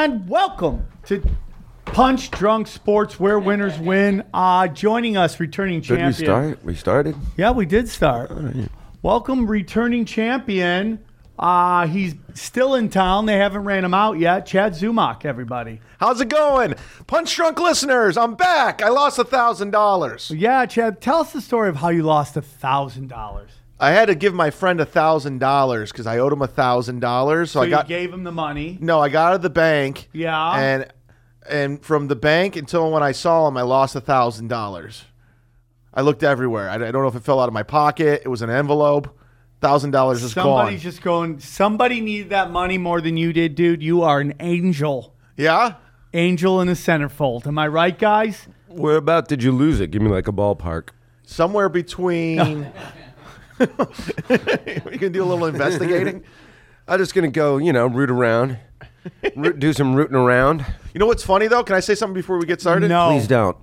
And welcome to Punch Drunk Sports, where winners win. Joining us, returning champion. Did we start? We started? Yeah, we did start. Yeah. Welcome, returning champion. He's still in town. They haven't ran him out yet. Chad Zumock, everybody. How's it going? Punch Drunk listeners, I'm back. I lost $1,000. Yeah, Chad, tell us the story of how you lost $1,000. I had to give my friend $1,000 because I owed him $1,000. So you gave him the money. No, I got out of the bank. Yeah. And from the bank until when I saw him, I lost $1,000. I looked everywhere. I don't know if it fell out of my pocket. It was an envelope. $1,000 is gone. Somebody's just going, somebody needed that money more than you did, dude. You are an angel. Yeah? Angel in the centerfold. Am I right, guys? Where about did you lose it? Give me like a ballpark. Somewhere between... You can do a little investigating. I'm just going to go, root around. Do some rooting around. You know what's funny, though? Can I say something before we get started? No. Please don't.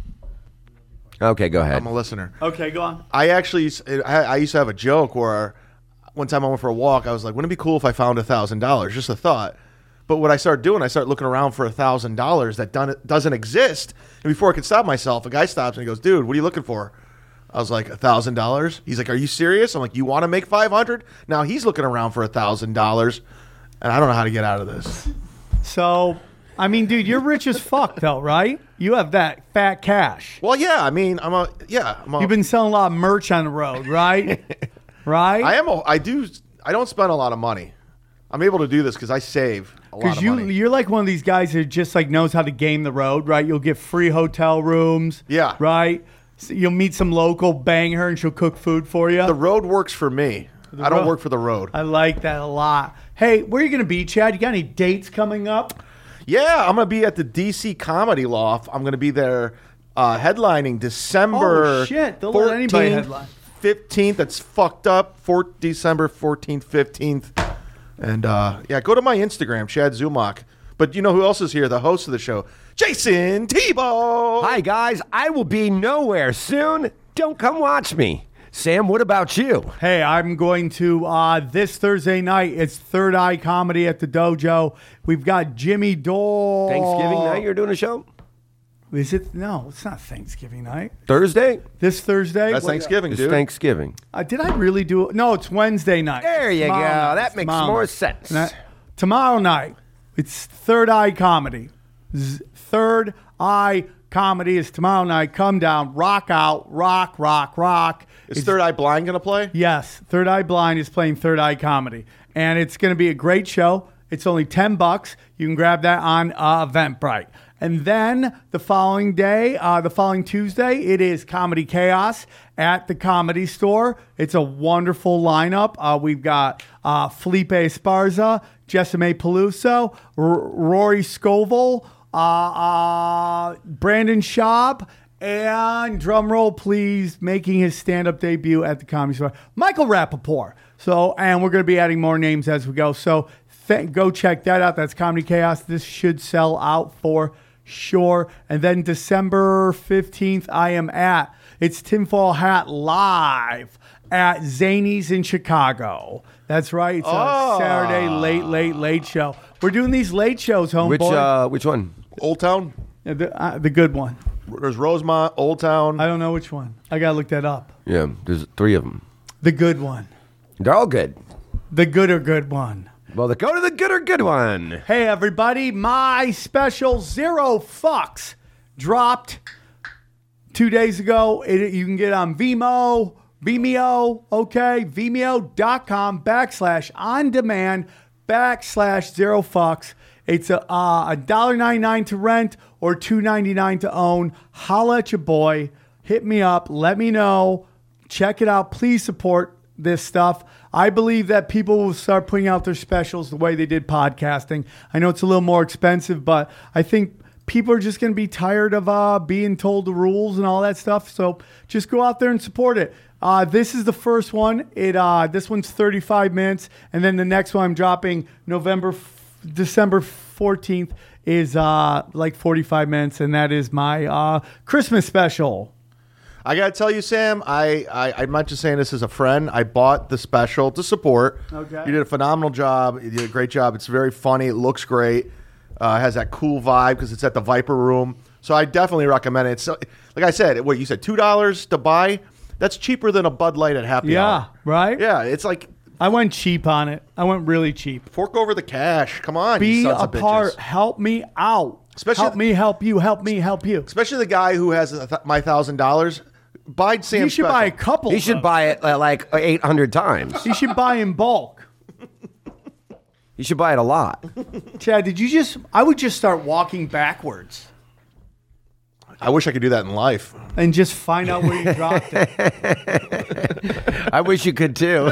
Okay, go ahead. I'm a listener. Okay, go on. I used to have a joke where one time I went for a walk. I was like, wouldn't it be cool if I found $1,000? Just a thought. But what I started doing, I started looking around for $1,000 that doesn't exist. And before I could stop myself, a guy stops and he goes, dude, what are you looking for? I was like, $1,000? He's like, are you serious? I'm like, you want to make $500? Now he's looking around for $1,000, and I don't know how to get out of this. So, I mean, dude, you're rich as fuck, though, right? You have that fat cash. Well, yeah, I mean, You've been selling a lot of merch on the road, right? Right? I don't spend a lot of money. I'm able to do this because I save a lot of money. You're like one of these guys who just like knows how to game the road, right? You'll get free hotel rooms. Yeah. Right? So you'll meet some local banger and she'll cook food for you. The road works for me. I don't work for the road. I like that a lot. Hey, where are you going to be, Chad? You got any dates coming up? Yeah, I'm going to be at the DC Comedy Loft. I'm going to be there headlining December 14th, 15th. That's fucked up. December 14th, 15th. And go to my Instagram, Chad Zumock. But you know who else is here? The host of the show, Jason Tebow. Hi, guys. I will be nowhere soon. Don't come watch me. Sam, what about you? Hey, I'm going to this Thursday night. It's Third Eye Comedy at the Dojo. We've got Jimmy Dole. Thanksgiving night you're doing a show? Is it? No, it's not Thanksgiving night. Thursday? This Thursday? That's Thanksgiving, It's dude. Thanksgiving. Did I really do it? No, it's Wednesday night. There you go. That makes more sense. Tomorrow night, it's Third Eye Comedy. Third Eye Comedy is tomorrow night. Come down, rock out, rock, rock, rock. Is Third Eye Blind going to play? Yes, Third Eye Blind is playing Third Eye Comedy. And it's going to be a great show. It's only $10. You can grab that on Eventbrite. And then the following day, the following Tuesday, it is Comedy Chaos at the Comedy Store. It's a wonderful lineup. We've got Felipe Esparza, Jessime Peluso, Rory Scovel, Brandon Schaub, and drumroll please, making his stand-up debut at the Comedy Store, Michael Rappaport. So, and we're going to be adding more names as we go. So go check that out. That's Comedy Chaos. This should sell out for sure. And then December 15th, I am at It's Tinfoil Hat Live at Zany's in Chicago. That's right. It's a Saturday late show. We're doing these late shows, homeboy. Which one? Old Town? The good one. There's Rosemont, Old Town. I don't know which one. I got to look that up. Yeah, there's 3 of them. The good one. They're all good. The good one. Well, go to the good one. Hey, everybody. My special Zero Fucks dropped 2 days ago. You can get it on Vimeo, okay? Vimeo.com/on-demand/Zero Fucks. It's $1.99 to rent or $2.99 to own. Holla at your boy. Hit me up. Let me know. Check it out. Please support this stuff. I believe that people will start putting out their specials the way they did podcasting. I know it's a little more expensive, but I think people are just going to be tired of being told the rules and all that stuff. So just go out there and support it. This is the first one. This one's 35 minutes, and then the next one I'm dropping December 14th is like 45 minutes, and that is my Christmas special. I got to tell you, Sam, I'm not just saying this as a friend. I bought the special to support. Okay. You did a phenomenal job. You did a great job. It's very funny. It looks great. Has that cool vibe because it's at the Viper Room. So I definitely recommend it. It's, like I said, what you said, $2 to buy. That's cheaper than a Bud Light at happy hour. Right? Yeah, it's like I went cheap on it. I went really cheap. fork over the cash. Come on, Be you a sons of part. bitches. Help me out. Especially- help me help you. Help me help you. Especially the guy who has my $1,000. Buy Sam You should Special. buy a couple. He should buy it like 800 times. You should buy in bulk. You should buy it a lot. Chad, I would just start walking backwards I wish I could do that in life. and just find out where you dropped it. I wish you could too.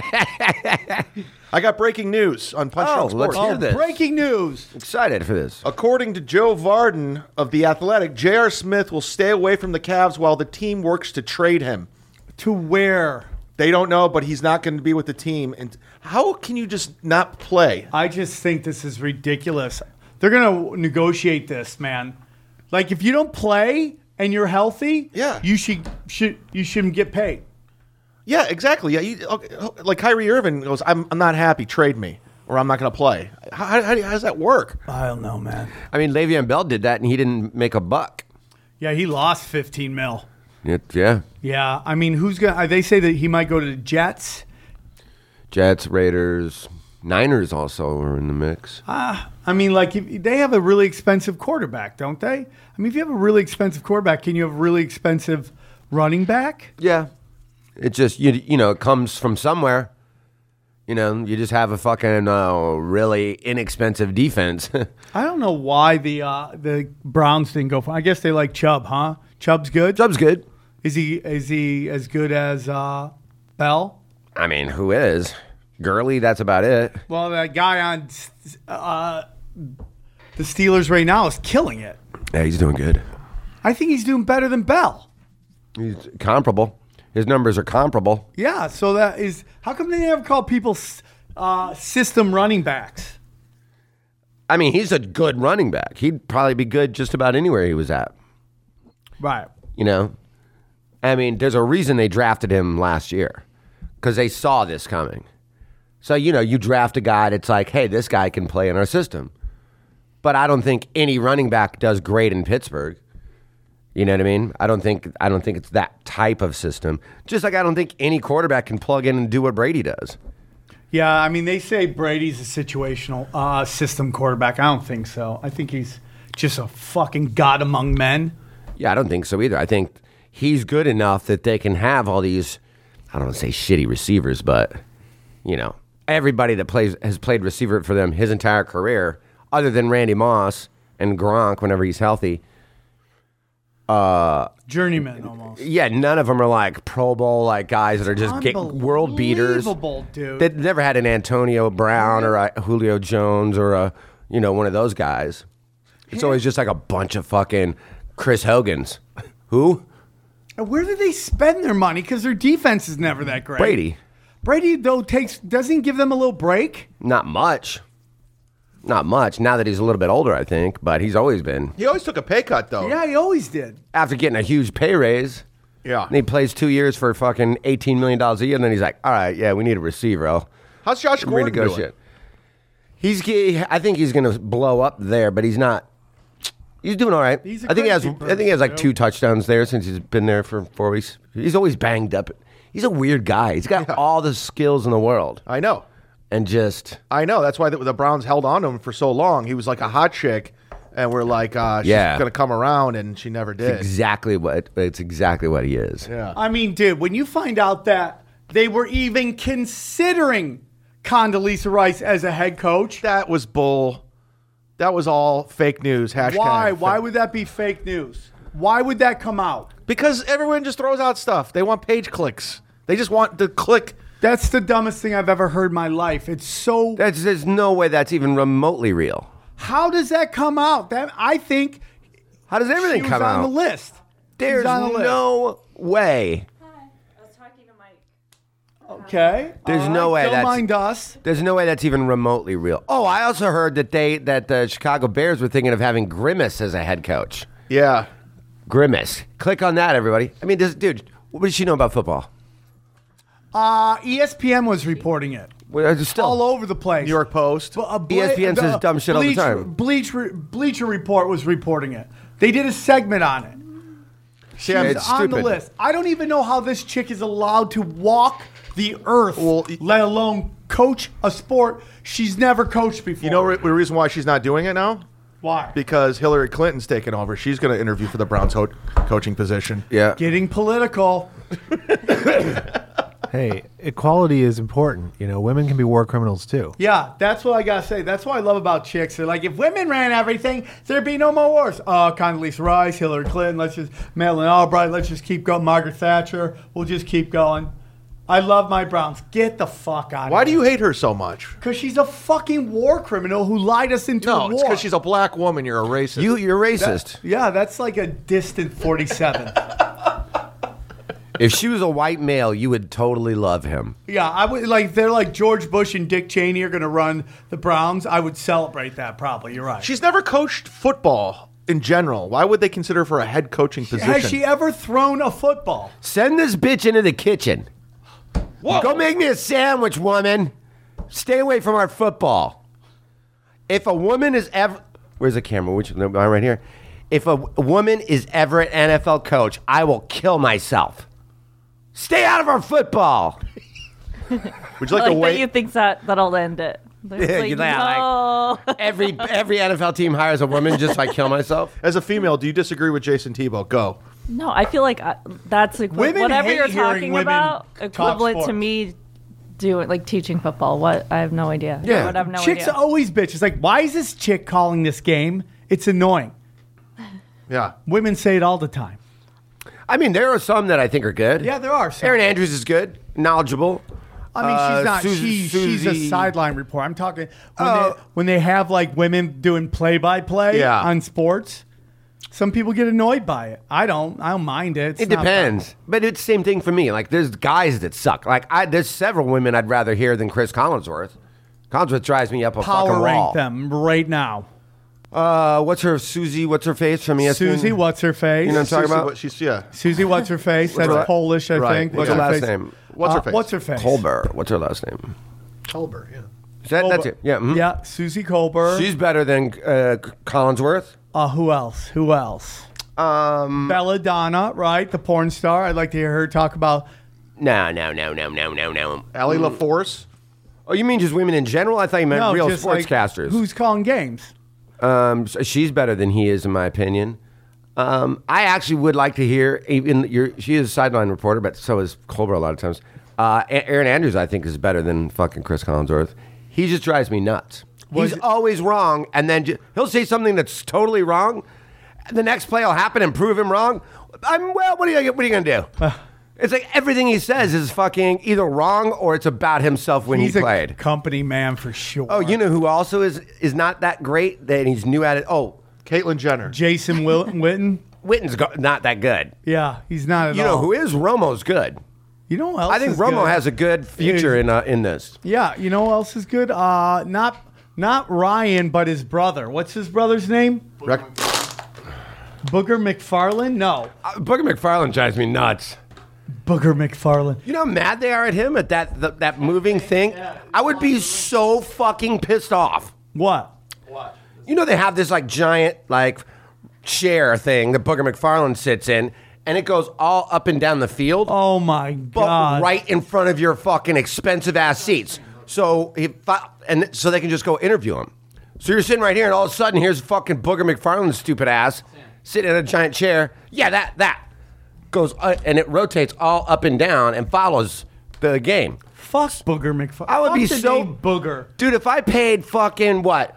I got breaking news on Punch Drunk let's Sports. hear this. Breaking news. Excited for this. According to Joe Varden of The Athletic, J.R. Smith will stay away from the Cavs while the team works to trade him. To where? They don't know, but he's not going to be with the team. And how can you just not play? I just think this is ridiculous. They're going to negotiate this, man. Like, if you don't play and you're healthy, Yeah. you shouldn't get paid. Yeah, exactly. Yeah, like Kyrie Irving goes, I'm not happy. Trade me, or I'm not going to play. How does that work? I don't know, man. I mean, Le'Veon Bell did that, and he didn't make a buck. Yeah, he lost 15 mil. Yeah. Yeah, I mean, who's going? They say that he might go to the Jets. Jets, Raiders, Niners also are in the mix. I mean, like they have a really expensive quarterback, don't they? I mean, if you have a really expensive quarterback, can you have a really expensive running back? Yeah. It just, you know, it comes from somewhere. You know, you just have a fucking really inexpensive defense. I don't know why the Browns didn't go for. I guess they like Chubb, huh? Chubb's good. Chubb's good. Is he as good as Bell? I mean, who is? Gurley, that's about it. Well, that guy on the Steelers right now is killing it. Yeah, he's doing good. I think he's doing better than Bell. He's comparable. His numbers are comparable. Yeah, so that is how come they never call people system running backs? I mean, he's a good running back. He'd probably be good just about anywhere he was at. Right. You know? I mean, there's a reason they drafted him last year because they saw this coming. So, you know, you draft a guy that's like, hey, this guy can play in our system. But I don't think any running back does great in Pittsburgh. You know what I mean? I don't think it's that type of system. Just like I don't think any quarterback can plug in and do what Brady does. Yeah, I mean, they say Brady's a situational system quarterback. I don't think so. I think he's just a fucking god among men. Yeah, I don't think so either. I think he's good enough that they can have all these, I don't want to say shitty receivers, but, you know, everybody that has played receiver for them his entire career, other than Randy Moss and Gronk whenever he's healthy. Journeyman almost. Yeah, none of them are like Pro Bowl like guys that are just world beaters. Unbelievable, dude. They never had an Antonio Brown or a Julio Jones or a one of those guys. It's always just like a bunch of fucking Chris Hogans. Who? Where do they spend their money? Because their defense is never that great. Brady though doesn't he give them a little break? Not much. Not much. Now that he's a little bit older, I think, but he's always been. He always took a pay cut, though. Yeah, he always did. After getting a huge pay raise, Yeah. and he plays 2 years for fucking $18 million a year, and then he's like, all right, yeah, we need a receiver. How's Josh Gordon doing? I think he's going to blow up there, but he's not. He's doing all right. He's a I think crazy he has like person, 2 touchdowns there since he's been there for 4 weeks. He's always banged up. He's a weird guy. He's got all the skills in the world. I know. And just... I know. That's why the Browns held on to him for so long. He was like a hot chick, and we're like, she's going to come around, and she never did. It's exactly what he is. Yeah. I mean, dude, when you find out that they were even considering Condoleezza Rice as a head coach, That was bull. That was all fake news. Hashtag. why? Why would that be fake news? Why would that come out? Because everyone just throws out stuff. They want page clicks. They just want to click. That's the dumbest thing I've ever heard in my life. It's so... There's no way that's even remotely real. How does that come out? I think... How does everything she come was out? on the list. There's She's on the list. no way. Hi. I was talking to Mike. Okay. There's All no way Don't that's- mind us. There's no way that's even remotely real. Oh, I also heard that the Chicago Bears were thinking of having Grimace as a head coach. Yeah. Grimace. Click on that, everybody. I mean, dude, what does she know about football? ESPN was reporting it. Well, it's still all over the place. New York Post. ESPN says dumb shit all the time. Bleacher Report was reporting it. They did a segment on it. She's it's on the stupid. list. I don't even know how this chick is allowed to walk the earth, let alone coach a sport she's never coached before. You know the reason why she's not doing it now? Why? Because Hillary Clinton's taken over. She's going to interview for the Browns coaching position. Yeah. Getting political. Hey, equality is important. You know, women can be war criminals too. Yeah, that's what I gotta say. That's what I love about chicks. They're like, if women ran everything, there'd be no more wars. Condoleezza Rice, Hillary Clinton, let's just Madeleine Albright, let's just keep going. Margaret Thatcher, we'll just keep going. I love my Browns. Get the fuck out of here. Why do you hate her so much? Because she's a fucking war criminal who lied us into a No, war. it's because she's a black woman. You're a racist. You're racist. Yeah, that's like a distant 47. If she was a white male, you would totally love him. Yeah, I would like. They're like George Bush and Dick Cheney are going to run the Browns. I would celebrate that. Probably, you're right. She's never coached football in general. Why would they consider her for a head coaching position? Has she ever thrown a football? Send this bitch into the kitchen. Whoa. Go make me a sandwich, woman. Stay away from our football. If a woman is ever... Where's the camera? Which one? Right here. If a woman is ever an NFL coach, I will kill myself. Stay out of our football. Would you like Like to that wait? you think that'll end it. Yeah, Like, you laugh, no. Every NFL team hires a woman just so I kill myself. As a female, do you disagree with Jason Tebow? Go. No, I feel like that's Women whatever hate you're hearing talking women about talk equivalent to sports. me doing like teaching football. What? I have no idea. Yeah. I would have no Chicks idea. are always bitches. Like, why is this chick calling this game? It's annoying. Yeah. Women say it all the time. I mean, there are some that I think are good. Yeah, there are some. Aaron Andrews is good, knowledgeable. I mean, she's not. Susie- She's a Susie- sideline reporter. I'm talking when they have like women doing play-by-play Yeah. on sports. Some people get annoyed by it. I don't mind it. It's It not depends, but it's the same thing for me. Like, there's guys that suck. Like, there's several women I'd rather hear than Chris Collinsworth. Collinsworth drives me up a Power fucking rank wall. them right now. What's her Susie? What's her face from ESPN? Susie, what's her face? You know what I'm talking Susie, about? what she's yeah. Susie, what's her face? That's her- Polish, I right. think. What's her her last face? name? What's her face? What's her face? Colbert. What's her last name? Colbert. Yeah. Is that, that's it. Yeah. mhm. Yeah, Susie Colbert. She's better than Collinsworth. Who else? Who else? Belladonna, right? The porn star. I'd like to hear her talk about. No. Allie LaForce. Oh, you mean just women in general? I thought you meant No, real just like, sportscasters. who's calling games? So she's better than he is, in my opinion. I actually would like to hear. She is a sideline reporter, but so is Colbert a lot of times. Aaron Andrews, I think, is better than fucking Chris Collinsworth. He just drives me nuts. He's always wrong, and then he'll say something that's totally wrong. And the next play will happen and prove him wrong. What are you gonna do? It's like everything he says is fucking either wrong or it's about himself when He's he a played. company man for sure. Oh, you know who also is not that great? That he's new at it. Oh, Caitlyn Jenner. Jason Witten. Witten's not that good. Yeah, he's not at You all. know who is? Romo's good. You know who else I think is Romo good? has a good future in this. Yeah, you know who else is good? Not Ryan, but his brother. What's his brother's name? Booger McFarland? No. Booger McFarland drives me nuts. Booger McFarland. You know how mad they are at him at that moving thing? I would be so fucking pissed off. What? You know they have this like giant like chair thing that Booger McFarland sits in, and it goes all up and down the field. Oh my But God. right in front of your fucking expensive ass seats. So so they can just go interview him. So you're sitting right here, and all of a sudden, here's fucking Booger McFarland's stupid ass sitting in a giant chair. Yeah, that goes and it rotates all up and down and follows the game. Fuck Booger McFarland. I would be Fuck the so name Booger. dude. If I paid fucking what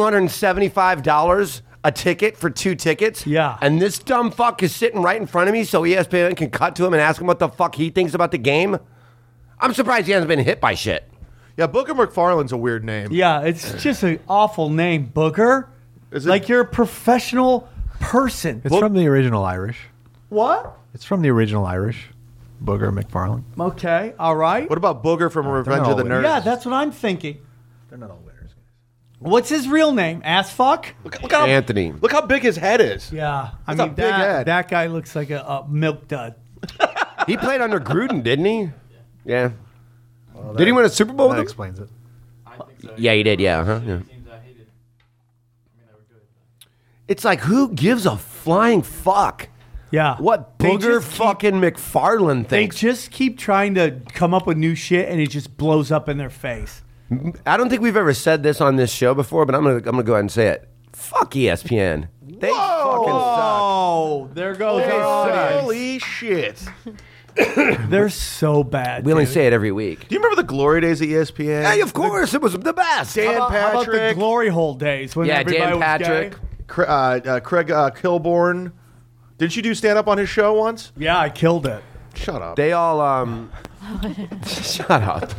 $275 a ticket for 2 tickets, Yeah. and this dumb fuck is sitting right in front of me, so ESPN can cut to him and ask him what the fuck he thinks about the game. I'm surprised he hasn't been hit by shit. Yeah, Booger McFarland's a weird name. Yeah, it's just an awful name, Booger. Is it- Like you're a professional person. It's from the original Irish. What? It's from the original Irish. Booger McFarland. Okay, all right. What about Booger from Revenge of the all Nerds? Yeah, that's what I'm thinking. They're not all winners. What's his real name? Ass fuck? Look how, Anthony. Look how big his head is. Yeah, I That's a mean big head. that guy looks like a milk dud. He played under Gruden, didn't he? Yeah. Did he win a Super Bowl with That them? explains it. Yeah, he did. Yeah. Yeah. It's like, who gives a flying fuck? Yeah. What They booger just keep- fucking McFarland They thinks? just keep trying to come up with new shit, and it just blows up in their face. I don't think we've ever said this on this show before, but I'm gonna go ahead and say it. Fuck ESPN. They fucking suck. Oh, there goes They our audience. Holy shit. They're so bad. We only dude. say it every week. Do you remember the glory days of ESPN? Hey, of course, it was the best. Dan How about the Patrick. glory hole days when Yeah, everybody Dan was Patrick. gay? Craig Kilborn. Didn't you do stand up on his show once? Yeah, I killed it. Shut up. They all shut up.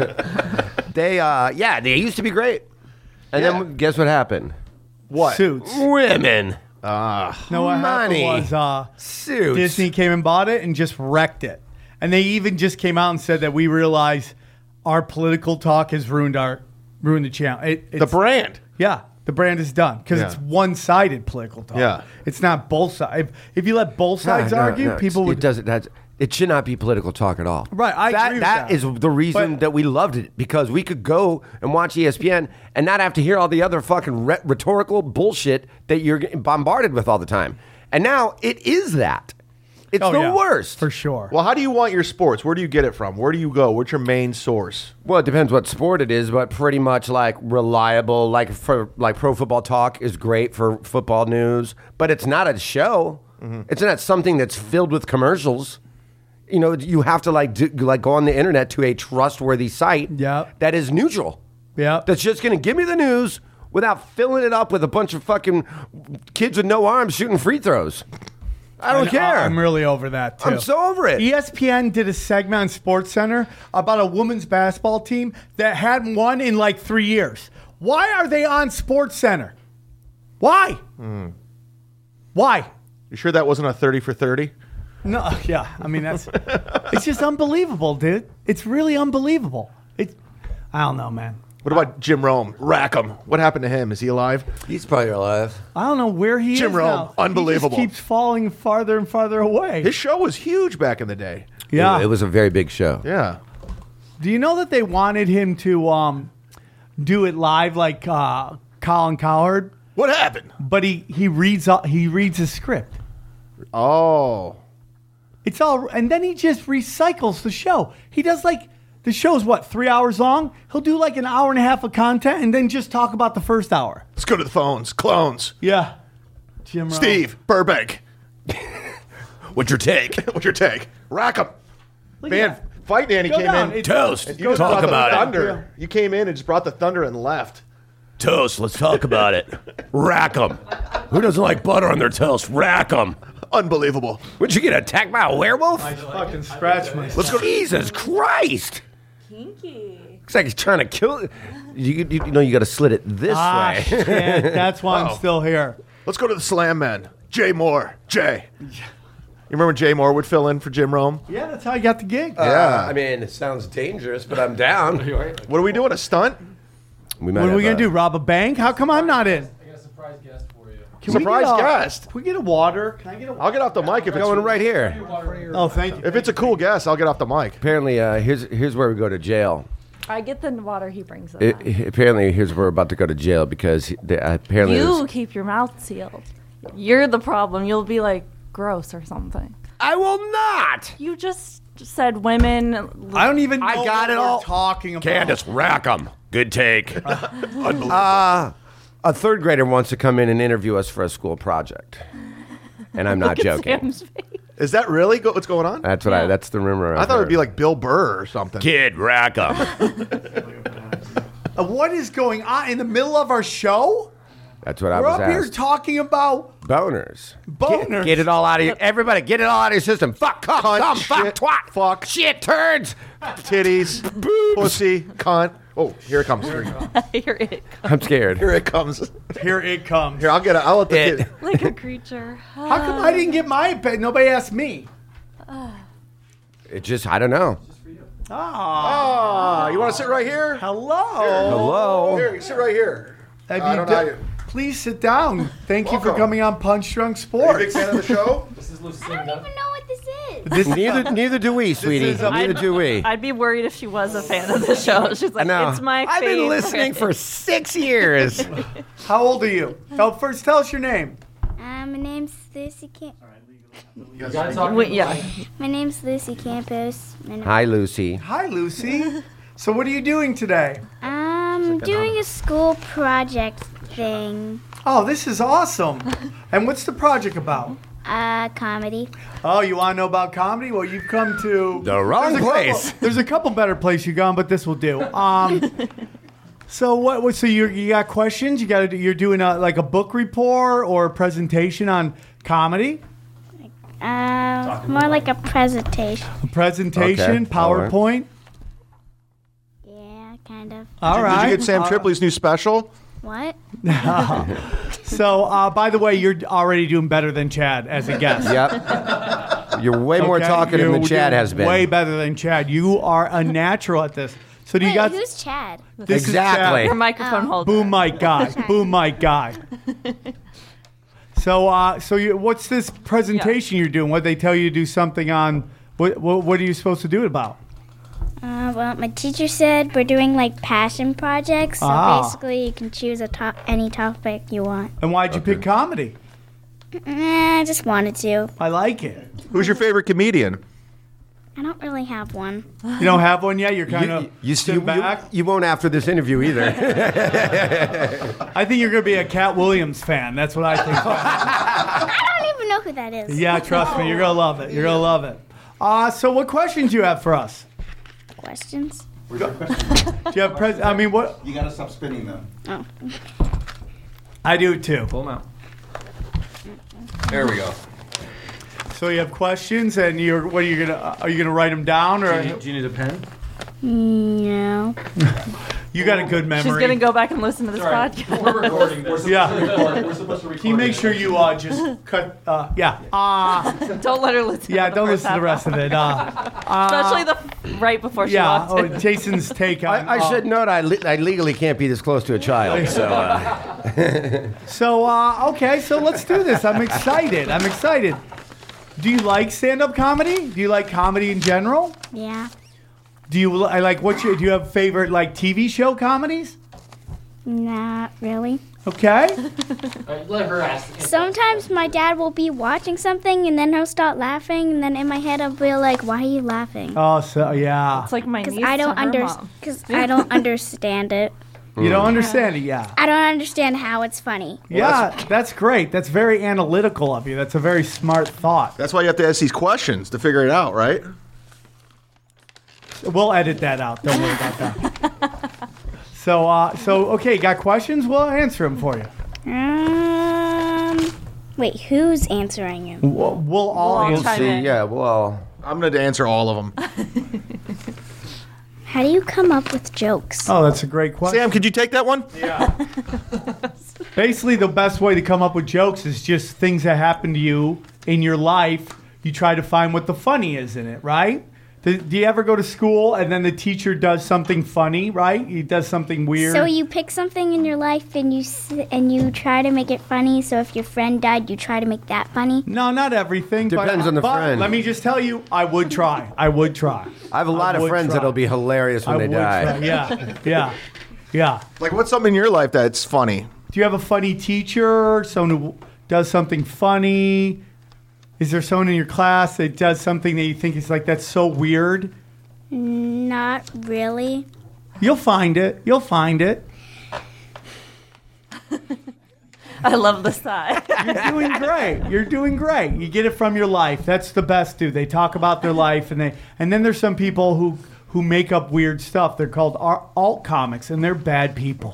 They used to be great. And Yeah. then guess what happened? What? Suits. Women. No, what Money. happened was Suits. Disney came and bought it and just wrecked it. And they even just came out and said that we realize our political talk has ruined the channel. The It's brand. Yeah, the brand is done because Yeah. it's one-sided political talk. Yeah. It's not both sides. If you let both sides argue, people would. It should not be political talk at all. Right, I agree with That that. is the reason But- that we loved it, because we could go and watch ESPN and not have to hear all the other fucking rhetorical bullshit that you're getting bombarded with all the time. And now it is that. It's Oh, the yeah, worst. for sure. Well, how do you want your sports? Where do you get it from? Where do you go? What's your main source? Well, it depends what sport it is, but pretty much like reliable, like Pro Football Talk is great for football news, but it's not a show. It's not something that's filled with commercials. You know, you have to go on the internet to a trustworthy site Yep. that is neutral. Yep. That's just going to give me the news without filling it up with a bunch of fucking kids with no arms shooting free throws. I don't care. I'm really over that too. I'm so over it. ESPN did a segment on SportsCenter about a women's basketball team that hadn't won in like 3 years. Why are they on SportsCenter? Why? Why? You sure that wasn't a 30 for 30? No, yeah. I mean, it's just unbelievable, dude. It's really unbelievable. I don't know, man. What about Jim Rome? Rackham. What happened to him? Is he alive? He's probably alive. I don't know where he Jim is Rome, now. unbelievable. He just keeps falling farther and farther away. His show was huge back in the day. Yeah. It was a very big show. Yeah. Do you know that they wanted him to do it live like Colin Cowherd? What happened? But he reads his script. Oh. It's all, and then he just recycles the show. He does the show's 3 hours long. He'll do like an hour and a half of content and then just talk about the first hour. Let's go to the phones. Clones. Yeah, Jim Rome. Steve Burbank. What's your take? What's your take? Rackham. Look Man, at that. Fight Danny Go came down. in. It's- Toast. You just Talk brought the about it. thunder. You came in and just brought the thunder and left. Toast, let's talk about it. Rack 'em. Who doesn't like butter on their toast? Rack 'em. Unbelievable. Would you get attacked by a werewolf? I fucking scratch myself. Let's go. Jesus Christ. Kinky. Looks like he's trying to kill you. You know you got to slit it this way. Shit, that's why I'm still here. Let's go to the Slam Men. Jay Moore. Jay. You remember when Jay Moore would fill in for Jim Rome? Yeah, that's how I got the gig. Yeah. I mean, it sounds dangerous, but I'm down. What are we doing? A stunt? We might What are we have, gonna do? Rob a bank? How come I'm not in? I got a surprise guest for you. Can we Surprise get a- guest. Can we get a water? Can I get a water? I'll get off the mic if it's Going right here. Oh, thank you. If it's a cool guest, I'll get off the mic. Apparently, here's where we go to jail. I get the water he brings in. Apparently, here's where we're about to go to jail because apparently You there's- keep your mouth sealed. You're the problem. You'll be like gross or something. I will not. You just said women. I don't even know I got what it we're all. talking about. Candace, rack 'em. Good take. A third grader wants to come in and interview us for a school project, and I'm not Look at joking. Sam's face. Is that really what's going on? That's what Yeah. that's the rumor. I thought it would be like Bill Burr or something. kid rack 'em. What is going on in the middle of our show? That's what I We're was up here asked. talking about Boners. boners. Get it all out of your. Everybody, get it all out of your system. Fuck, cunt, Cunt, cum, fuck, shit, twat, fuck. shit, turds. Titties, pussy, cunt. Oh, here it comes. Here it comes. I'm scared. Here it comes. Here it comes. Here, I'll let the It- kid. Like a creature. How come I didn't get my pet? Nobody asked me. It just, I don't know. Ah, you want to sit right here? Hello. Hello. Here, you sit right here. Have I you don't done- know. Please sit down. Thank you for Welcome. coming on Punch Drunk Are you a Sports. big fan of the show? This is I don't Lucinda. even know what this Neither do we, sweetie. is a- Neither do we. I'd be worried if she was a fan of the show. She's like, I know. it's my I've favorite. been listening for 6 years. How old are you? Oh, first, tell us your name. My name's Lucy Yeah. My name's Lucy Campos. And Hi, Lucy. Hi, Lucy. So, what are you doing today? I'm doing a school project thing. Oh, this is awesome. And what's the project about? Comedy. Oh, you want to know about comedy? Well, you've come to The wrong There's a place. couple- there's a couple better places you've gone, but this will do. So what? So you got questions? You're doing like a book report or a presentation on comedy? More like a presentation. A presentation, Okay, all right. PowerPoint. Yeah, kind of. All right. Did you get Sam Tripoli's new special? What? So, by the way, you're already doing better than Chad as a guest. Yep. You're way more Okay? talkative You're than Chad doing has been. Way better than Chad. You are a natural at this. So do you Wait, got who's Chad? this is Exactly. Her Chad. microphone holder. Boom mic guy. Boom mic guy. So, what's this presentation you're doing? What they tell you to do something on? What are you supposed to do it about? Well, my teacher said we're doing like passion projects. So Ah. basically, you can choose any topic you want. And why'd you pick comedy? I just wanted to. I like it. Who's your favorite comedian? I don't really have one. You don't have one yet. You're kind of sitting back. You won't after this interview either. I think you're gonna be a Cat Williams fan. That's what I think. I don't even know who that is. Yeah, trust me, you're gonna love it. You're gonna love it. So, what questions do you have for us? Questions? Do you have I mean, what? You gotta stop spinning them. Oh. I do too. Pull them out. There we go. So you have questions, and what are you gonna write them down, or Do you need a pen? No. you got a good memory? She's going to go back and listen to this podcast. We're recording. We're supposed Yeah. to record. We're supposed to record. Can you make sure you just cut? Yeah. Don't let her listen Yeah. to the Don't first listen to the rest half. of it. Especially the right before she Yeah. walked Oh, in. Jason's take on. I should note I legally can't be this close to a child. So Okay. So let's do this. I'm excited. Do you like stand-up comedy? Do you like comedy in general? Yeah. Do you do you have favorite like TV show comedies? Not really. Okay. Let her ask. Sometimes my dad will be watching something and then he'll start laughing, and then in my head I'll be like, "Why are you laughing?" Oh, so yeah. It's like my Because niece I to don't her mom. I don't understand it. You don't understand it, yeah. I don't understand how it's funny. Yeah, that's great. That's very analytical of you. That's a very smart thought. That's why you have to ask these questions to figure it out, right? We'll edit that out. Don't worry about that. So okay, got questions? We'll answer them for you. Wait, who's answering you? We'll all We'll answer. chime in. yeah, well, I'm going to answer all of them. How do you come up with jokes? Oh, that's a great question. Sam, could you take that one? Basically, the best way to come up with jokes is just things that happen to you in your life. You try to find what the funny is in it, right? Do you ever go to school and then the teacher does something funny, right? He does something weird. So you pick something in your life and you try to make it funny. So if your friend died, you try to make that funny. No, not everything. Depends but, on the but friend. Let me just tell you, I would try. I have a lot of would friends try. that'll be hilarious when I they would die. try. Yeah. Like, what's something in your life that's funny? Do you have a funny teacher? Someone who does something funny? Is there someone in your class that does something that you think is like, that's so weird? Not really. You'll find it. I love the sigh. You're doing great. You get it from your life. That's the best, dude. They talk about their life, and then there's some people who make up weird stuff. They're called alt comics, and they're bad people.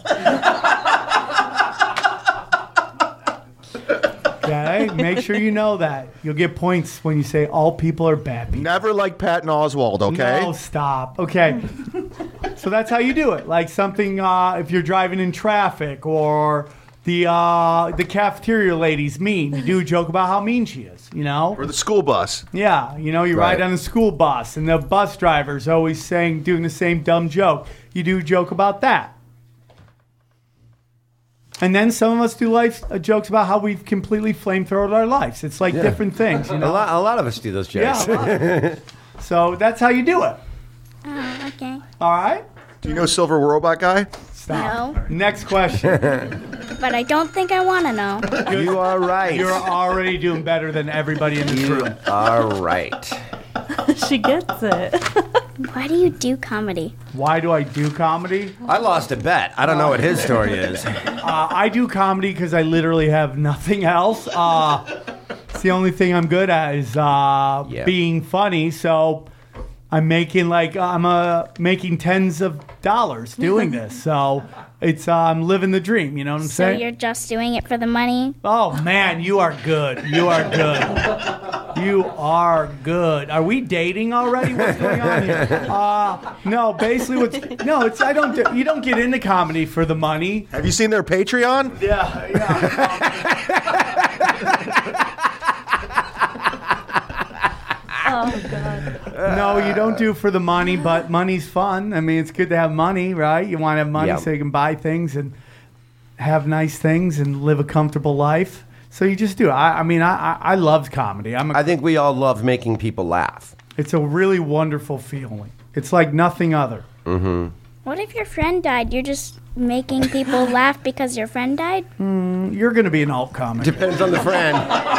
Okay, make sure you know that. You'll get points when you say all people are bad people. Never like Patton Oswalt, okay? No, stop. Okay. So that's how you do it. Like something, if you're driving in traffic, or the cafeteria lady's mean. You do a joke about how mean she is, you know? Or the school bus. Yeah, you Right. ride on the school bus, and the bus driver's always doing the same dumb joke. You do a joke about that. And then some of us do life jokes about how we've completely flamethrowed our lives. It's like different things, you A know? lot of us do those jokes. Yeah. So that's how you do it. Oh, okay. All right? Do you know Silver Robot Guy? Stop. No, Next question. but I don't think I want to know. You are right. You're already doing better than everybody in this room. All right. She gets it. Why do you do comedy? Why do I do comedy? I lost a bet. I don't know what his story is. I do comedy because I literally have nothing else. It's the only thing I'm good at is being funny. So I'm making making tens of dollars doing this. So it's I'm living the dream. You know what I'm So saying? you're just doing it for the money? Oh man, you are good. You are good. You are good. Are we dating already? What's going on here? No, basically, you don't get into comedy for the money. Have you seen their Patreon? Yeah. Oh God. No, you don't do it for the money, but money's fun. I mean, it's good to have money, right? You want to have money Yeah. so you can buy things and have nice things and live a comfortable life. So you just do it. I love comedy. I think we all love making people laugh. It's a really wonderful feeling. It's like nothing other. What if your friend died? You're just making people laugh because your friend died? You're going to be an alt comic. Depends on the friend.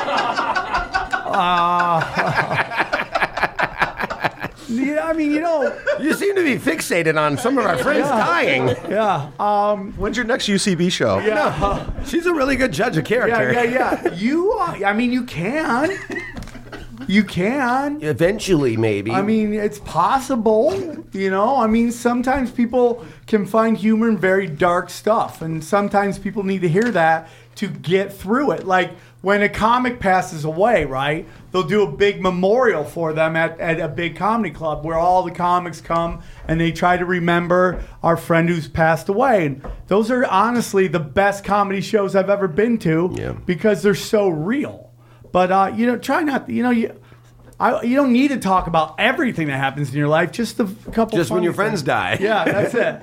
Yeah, I mean, You seem to be fixated on some of our friends dying. yeah. When's your next UCB show? She's a really good judge of character. Yeah. You can. You can. Eventually, maybe. I mean, it's possible, I mean, sometimes people can find humor in very dark stuff, and sometimes people need to hear that to get through it. Like when a comic passes away, right? They'll do a big memorial for them at a big comedy club where all the comics come and they try to remember our friend who's passed away. And those are honestly the best comedy shows I've ever been to because they're so real. But try not. You don't need to talk about everything that happens in your life. Just a couple. Just when funny your friends things. die. Yeah, that's it.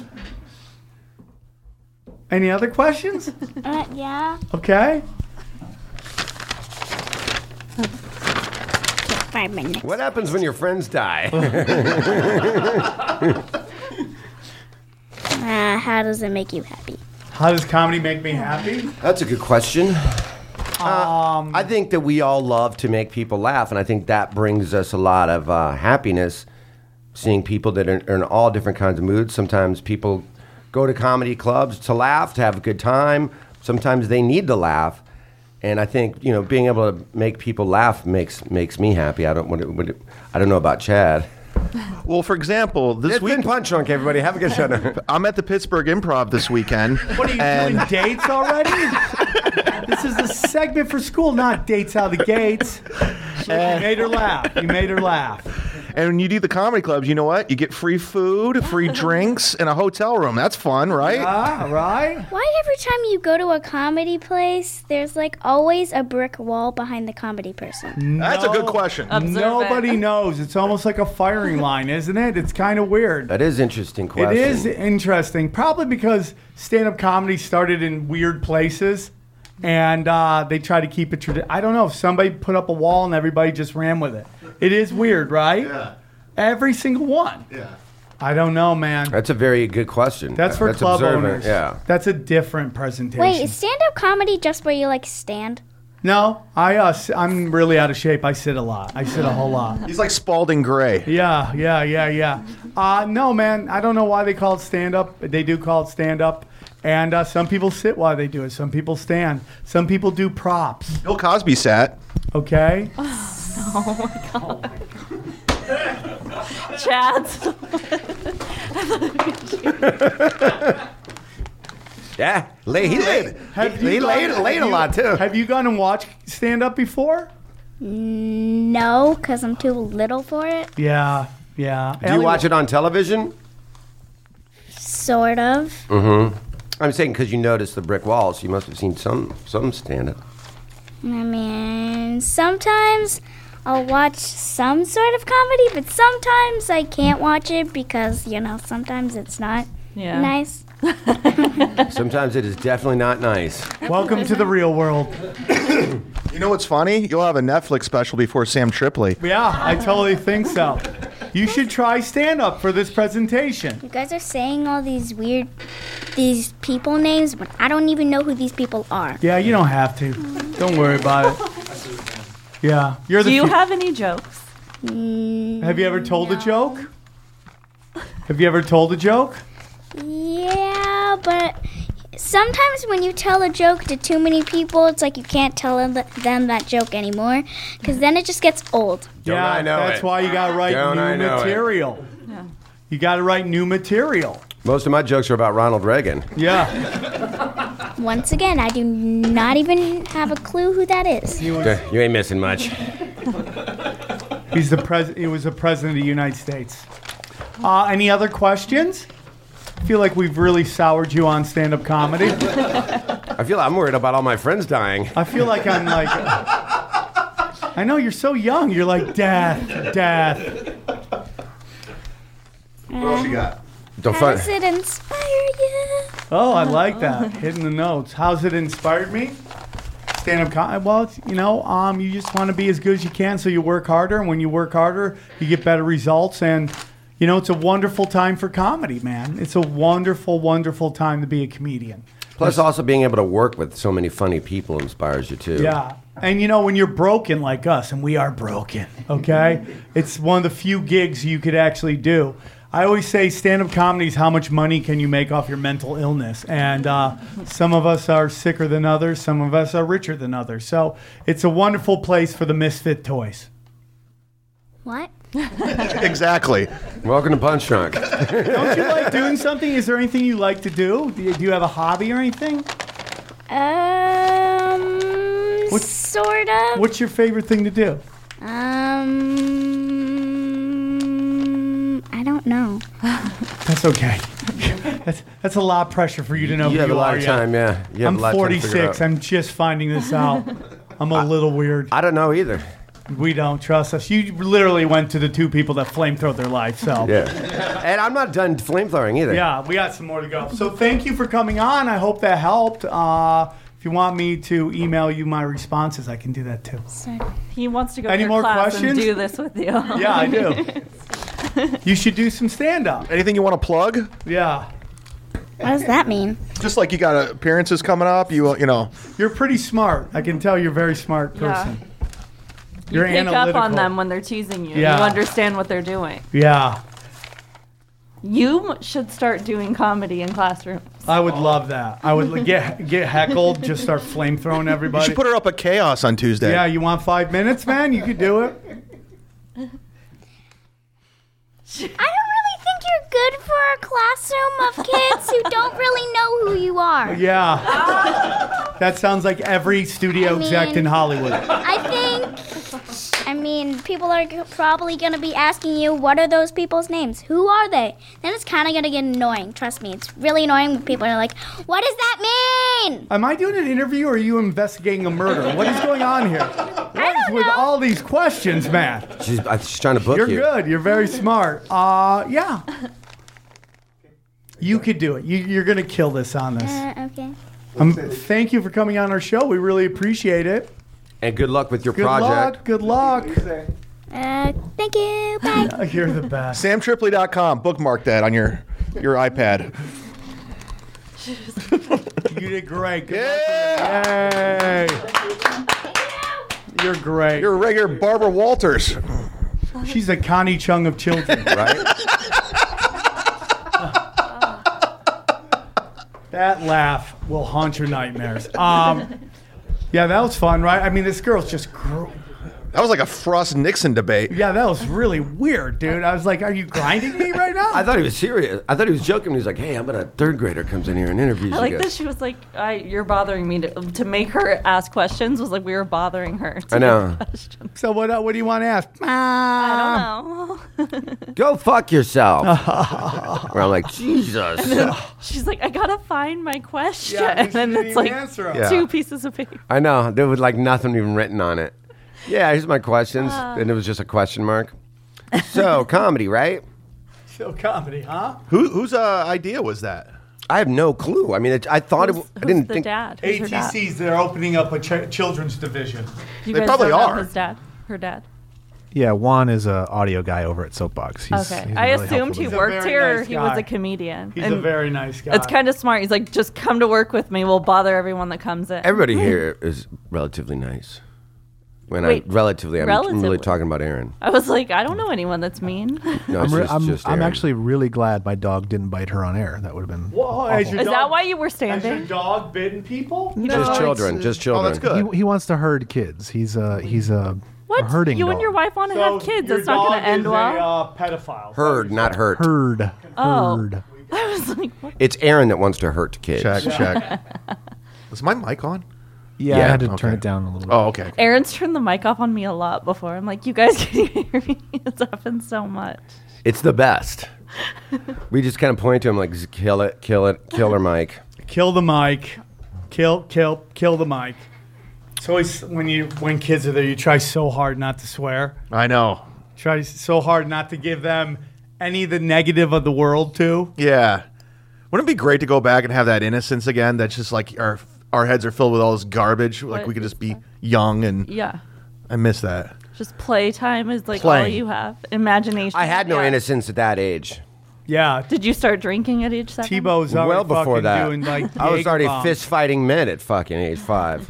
Any other questions? Yeah. Okay. 5 minutes. What happens when your friends die? How does it make you happy? How does comedy make me happy? That's a good question. I think that we all love to make people laugh, and I think that brings us a lot of happiness, seeing people that are in all different kinds of moods. Sometimes people go to comedy clubs to laugh, to have a good time. Sometimes they need to laugh. And I think, being able to make people laugh makes me happy. I don't know about Chad. Well, for example, this It's week been Punch Drunk, everybody. Have a good show. I'm at the Pittsburgh Improv this weekend. What are you doing? Dates already? This is a segment for school, not dates out of the gates. You made her laugh. And when you do the comedy clubs, you know what? You get free food, free drinks, and a hotel room. That's fun, right? Ah, right? Why every time you go to a comedy place, there's always a brick wall behind the comedy person? That's a good question. Nobody knows. It's almost like a firing line, isn't it? It's kind of weird. That is an interesting question. It is interesting, probably because stand-up comedy started in weird places, and they try to keep it. I don't know if somebody put up a wall and everybody just ran with it. It is weird, right? Yeah. Every single one. Yeah. I don't know, man. That's a very good question. That's for club observant, owners. Yeah. That's a different presentation. Wait, is stand-up comedy just where you stand? No, I'm really out of shape. I sit a lot. I sit a whole lot. He's like Spalding Gray. Yeah. No, man. I don't know why they call it stand-up. They do call it stand-up. And some people sit while they do it. Some people stand. Some people do props. Bill Cosby sat. Okay? Oh my God. Chad's. Yeah. He laid a lot, too. Have you gone and watched stand-up before? No, because I'm too little for it. Yeah. Do you watch it on television? Sort of. Mm-hmm. I'm saying because you noticed the brick walls, you must have seen some stand-up. I mean, sometimes I'll watch some sort of comedy, but sometimes I can't watch it because, sometimes it's not Yeah. nice. Sometimes it is definitely not nice. Welcome to the real world. You know what's funny? You'll have a Netflix special before Sam Tripoli. Yeah, I totally think so. You should try stand-up for this presentation. You guys are saying all these people names, but I don't even know who these people are. Yeah, you don't have to. Don't worry about it. Yeah, you're the. Do you fu- have any jokes? Have you ever told a joke? Have you ever told a joke? Yeah, but sometimes when you tell a joke to too many people, it's like you can't tell them that joke anymore, because then it just gets old. Don't I know that's it. why you got to write Don't I new know it. material. Yeah. You got to write new material. Most of my jokes are about Ronald Reagan. Yeah. Once again, I do not even have a clue who that is. You ain't missing much. He's the president. He was the president of the United States. Any other questions? I feel like we've really soured you on stand-up comedy. I feel I'm worried about all my friends dying. I feel like I'm like. I know you're so young. You're like death. What else you got? Don't How does it inspire you? Oh, I like that. Hitting the notes. How's it inspired me? Stand-up comedy. Well, you just want to be as good as you can, so you work harder. And when you work harder, you get better results. And it's a wonderful time for comedy, man. It's a wonderful, wonderful time to be a comedian. Plus, also being able to work with so many funny people inspires you too. Yeah. And when you're broken like us, and we are broken, okay? It's one of the few gigs you could actually do. I always say stand-up comedy is how much money can you make off your mental illness. And some of us are sicker than others. Some of us are richer than others. So it's a wonderful place for the misfit toys. What? Exactly. Welcome to Punch Drunk. Don't you like doing something? Is there anything you like to do? Do you have a hobby or anything? Sort of. What's your favorite thing to do? I don't know. That's okay. That's a lot of pressure for you to know You who have you a lot are of yet. time, yeah. You have I'm a lot of time to figure it 46. out. I'm just finding this out. I'm a little weird. I don't know either. We don't trust us. You literally went to the two people that flamethrowed their life. So Yeah. And I'm not done flamethrowing either. yeah, we got some more to go. So thank you for coming on. I hope that helped. If you want me to email you my responses, I can do that too. He wants to go Any to your more class questions? and do this with you. Yeah, I do. You should do some stand-up. Anything you want to plug? Yeah. What does that mean? Just like you got appearances coming up, you know. You're pretty smart. I can tell you're a very smart Yeah. person. You You're pick analytical. up on them when they're teasing you. Yeah. You understand what they're doing. Yeah. You should start doing comedy in classrooms. I would love that. I would get heckled, just start flamethrowing You everybody. should put her up at Chaos on Tuesday. Yeah, you want 5 minutes, man? You could do it. I don't really think you're good for a classroom of kids who don't really know who you are. Yeah. That sounds like every studio exec in Hollywood. I mean, people are probably going to be asking you, what are those people's names? Who are they? Then it's kind of going to get annoying. Trust me, it's really annoying when people are like, what does that mean? Am I doing an interview or are you investigating a murder? What is going on here? What is with all these questions, man? She's trying to book You're you. good. You're very smart. Yeah. You could do it. You're going to kill this on this. Okay. Thank you for coming on our show. We really appreciate it. And good luck with your Good project. luck. Good luck. Thank you. Bye. You're the best. SamTripoli.com. Bookmark that on your iPad. You did great. Good Yeah. luck. Yay. You're great. You're a regular Barbara Walters. She's a Connie Chung of children. Right? That laugh will haunt your nightmares. Yeah, that was fun, right? I mean, this girl's just That was like a Frost-Nixon debate. Yeah, that was really weird, dude. I was like, are you grinding me right now? I thought he was serious. I thought he was joking. He was like, hey, how about a third grader comes in here and interviews I you like guys? that she was like, you're bothering me to make her ask questions was like we were bothering her. I know. So what do you want to ask? I don't know. Go fuck yourself. Where I'm like, Jesus. She's like, I gotta find my question. Yeah, and then didn't it's even like answer 'em. Yeah. 2 pieces of paper. I know. There was like nothing even written on it. Yeah, here's my questions. And it was just a question mark. So, comedy, right? Still comedy, huh? Whose idea was that? I have no clue. I mean, I thought Who's I didn't the think. dad? Who's her dad? ATC's, they're opening up a children's division. You They guys probably don't know are. his dad. Her dad. Yeah, Juan is an audio guy over at Soapbox. He's Okay. been I really assumed he helpful to me. He's a worked very here or nice he was guy. a comedian. He's And a very nice guy. it's kind of smart. He's like, just come to work with me. We'll bother everyone that comes in. Everybody here is relatively nice. When Wait, I'm relatively relatively? really talking about Aaron. I was like, I don't know anyone that's mean. No, it's just I'm Aaron. actually really glad my dog didn't bite her on air. That would have been. Whoa, has your Is dog- that why you were Has your standing? dog bitten people? just children. Just children. Oh, that's good. He wants to herd kids. He's a What? herding You dog. and your wife want to So have kids. your That's not going dog to end is well. a pedophile. Herd, not hurt. herd. Oh. Herd. I was like, what? It's Aaron that wants to hurt kids. Check. Is my mic on? Yeah, Yeah, I had to okay. turn it down a little bit. Oh, okay. Aaron's turned the mic off on me a lot before. I'm like, you guys can hear me. It's happened so much. It's the best. We just kind of point to him like, kill it, kill her mic. Kill the mic. Kill the mic. It's always when kids are there, you try so hard not to swear. I know. Try so hard not to give them any of the negative of the world too. Yeah. Wouldn't it be great to go back and have that innocence again? That's just like our heads are filled with all this garbage. Like What we could is just be young and Yeah. I miss that. Just playtime is like all Playing. you have. Imagination. I had no Yeah. innocence at that age. Yeah. Did you start drinking at age 7? Tebow's already Well before fucking that. doing like I was Jaeger already bombs. fist fighting men at fucking age 5.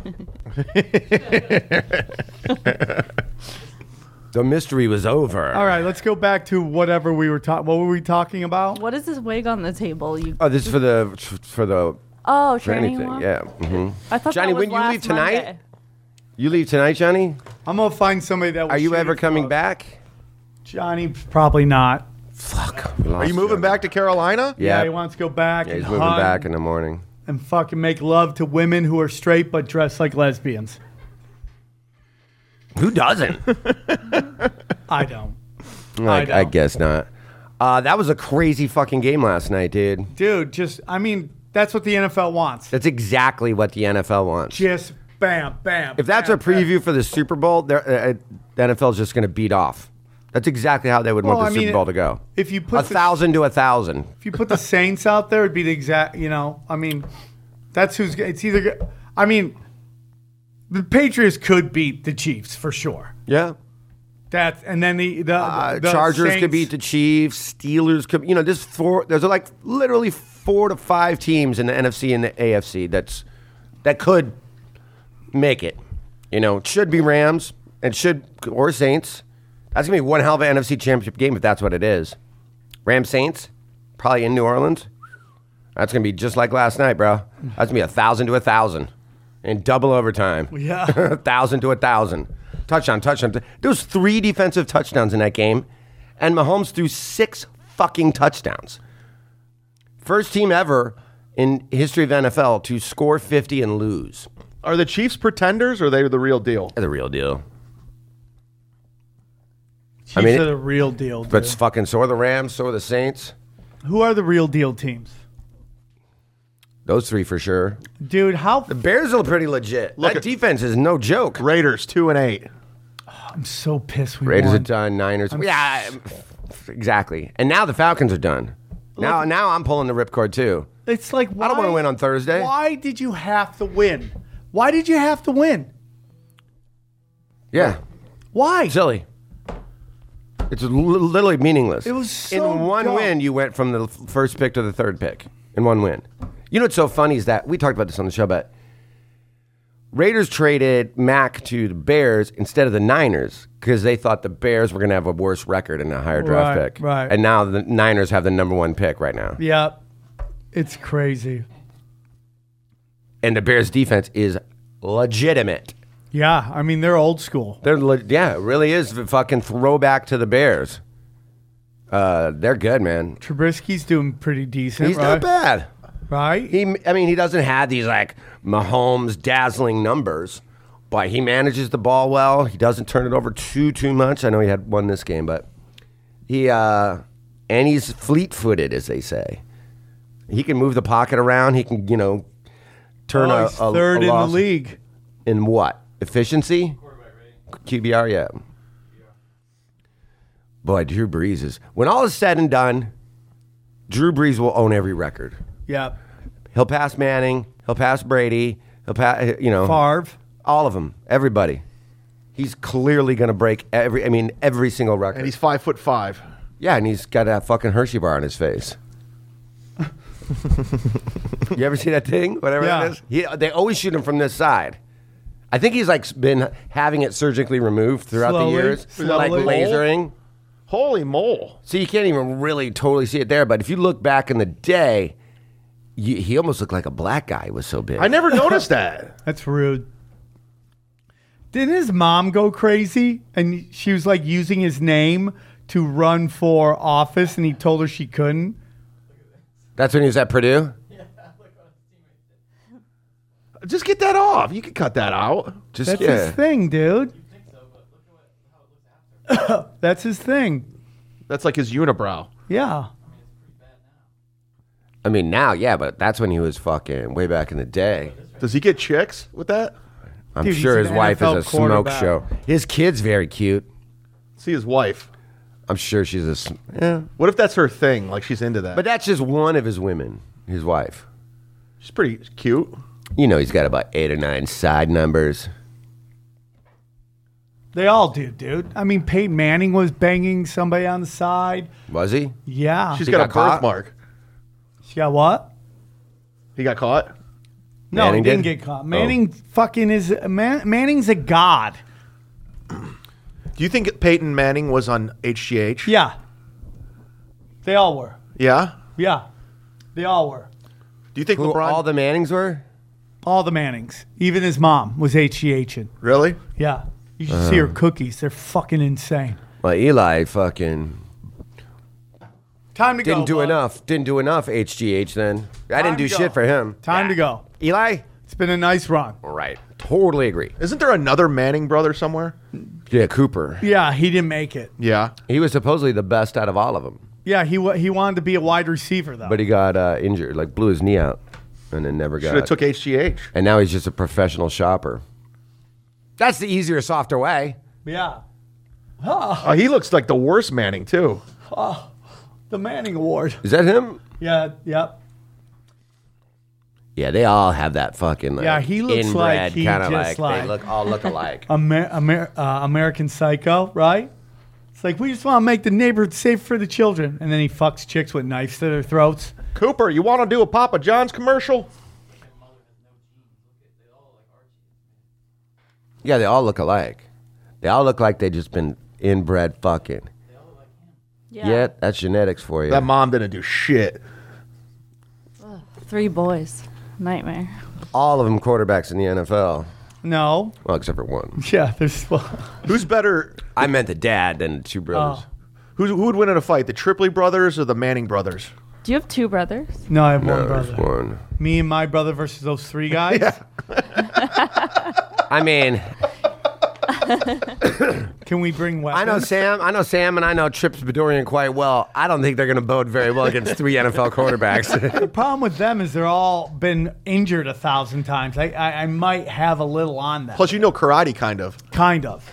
The mystery was over. All right, let's go back to whatever we were talking. What were we talking about? What is this wig on the table? You. Oh, this is for the Oh, for training anything. walk? Yeah. hmm I thought Johnny, that was when you leave last tonight? Monday. You leave tonight, Johnny? I'm gonna find somebody that. Will Are you shoot ever it coming for us. back? Johnny? Probably not. Fuck. Are you moving back to Carolina? Yeah, he wants to go back Yeah, and he's moving hunt back in the morning. and fucking make love to women who are straight but dress like lesbians. Who doesn't? I don't, I don't. guess not. That was a crazy fucking game last night, dude. dude. I mean, that's what the NFL wants. That's exactly what the NFL wants. Just bam, bam. If that's bam, a preview for the Super Bowl, the NFL's just going to beat off. That's exactly how they would want Well, the I Super mean, Bowl to go. if you put 1,000 to 1,000. If you put the Saints out there, it'd be the exact. I mean, that's who's. It's either. I mean, the Patriots could beat the Chiefs for sure. Yeah. And then the Chargers Saints, could beat the Chiefs. Steelers could. There's like literally 4 to 5 teams in the NFC and the AFC that could make it. It should be Rams or Saints. That's gonna be one hell of an NFC Championship game if that's what it is. Rams Saints, probably in New Orleans. That's gonna be just like last night, bro. That's gonna be 1,000 to 1,000 in double overtime. Yeah. 1,000 to 1,000. Touchdown. There was 3 defensive touchdowns in that game, and Mahomes threw 6 fucking touchdowns. First team ever in history of NFL to score 50 and lose. Are the Chiefs pretenders or are they the real deal? They're the real deal. Chiefs I mean, are the real deal. Dude. But fucking so are the Rams, so are the Saints. Who are the real deal teams? Those 3 for sure. Dude, The Bears are pretty legit. Look That at- defense is no joke. Raiders 2-8. I'm so pissed we Raiders are won. done. Niners. Yeah, exactly. And now the Falcons are done. Now I'm pulling the ripcord too. It's like, I don't want to win on Thursday. Why did you have to win? Why did you have to win? Yeah, Why? silly. It's literally meaningless. It was so in one dumb. win, you went from the first pick to the third pick in one win. You know what's so funny is that we talked about this on the show, but Raiders traded Mack to the Bears instead of the Niners because they thought the Bears were going to have a worse record and a higher draft Right, pick. right. And now the Niners have the number 1 pick right now. Yep. It's crazy. And the Bears defense is legitimate. Yeah, I mean they're old school. It really is a fucking throwback to the Bears. They're good, man. Trubisky's doing pretty decent. He's right? not bad. Right? He doesn't have these like Mahomes dazzling numbers, but he manages the ball well. He doesn't turn it over too much. I know he had one this game, but and he's fleet-footed, as they say. He can move the pocket around. He can, turn a he's third in the loss league. in what? Efficiency? QBR, yeah. Boy, Drew Brees is, when all is said and done, Drew Brees will own every record. Yeah. He'll pass Manning. He'll pass Brady. He'll pass, Favre. all of them, everybody. He's clearly going to break every single record. And he's 5'5". Yeah, and he's got a fucking Hershey bar on his face. You ever see that thing? Whatever Yeah. it is? They always shoot him from this side. I think he's like been having it surgically removed throughout Slowly, the years. slowly. Like lasering. Holy mole. So you can't even really totally see it there. But if you look back in the day, he almost looked like a black guy. He was so big. I never noticed that. That's rude. Didn't his mom go crazy? And she was like using his name to run for office, and he told her she couldn't. That's when he was at Purdue? Just get that off. You can cut that out. Just That's his thing, dude. That's his thing. That's like his unibrow. Yeah. I mean, now, yeah, but that's when he was fucking way back in the day. Does he get chicks with that? I'm Dude, sure he's his an wife NFL is a smoke quarterback. show. His kid's very cute. See his wife. I'm sure she's yeah. What if that's her thing? Like she's into that. But that's just one of his women, his wife. She's pretty cute. You know, he's got about 8 or 9 side numbers. They all do, dude. I mean, Peyton Manning was banging somebody on the side. Was he? Yeah. She's He got a got caught? birthmark. She got what? He got caught? No, Manning he didn't did? get caught. Manning fucking is... Manning's a god. Do you think Peyton Manning was on HGH? Yeah. They all were. Yeah? Yeah. They all were. Do you think Who LeBron... all the Mannings were? All the Mannings. Even his mom was HGHing. Really? Yeah. You should see her cookies. They're fucking insane. Well, Eli fucking Time to go. didn't do bud. enough. Didn't do enough HGH then. I didn't do to go. shit for him. Time to go. Eli? It's been a nice run. Right. Totally agree. Isn't there another Manning brother somewhere? Yeah, Cooper. Yeah, he didn't make it. Yeah. He was supposedly the best out of all of them. Yeah, he wanted to be a wide receiver, though. But he got injured, like blew his knee out, and then never Should have got. took HGH. And now he's just a professional shopper. That's the easier, softer way. Yeah. Oh, he looks like the worst Manning, too. The Manning Award. Is that him? Yeah, yep. Yeah, they all have that fucking like, Yeah, he looks inbred like he kind of just like they all look alike. American Psycho, right? It's like, we just want to make the neighborhood safe for the children. And then he fucks chicks with knives to their throats. Cooper, you want to do a Papa John's commercial? Yeah, they all look alike. They all look like they just been inbred fucking. Yeah, that's genetics for you. That mom didn't do shit. 3 boys. Nightmare. All of them quarterbacks in the NFL. No. Well, except for one. Yeah, there's... Who's better? I meant the dad than the two brothers. Who would win in a fight, the Tripoli brothers or the Manning brothers? Do you have 2 brothers? No, I have No, one there's brother. one. Me and my brother versus those 3 guys? I mean, Can we bring weapons? I know Sam, and I know Trips Bedorian quite well. I don't think they're going to bode very well against 3 NFL quarterbacks. The problem with them is they're all been injured 1,000 times. I might have a little on them. Plus, you know karate, kind of. Kind of.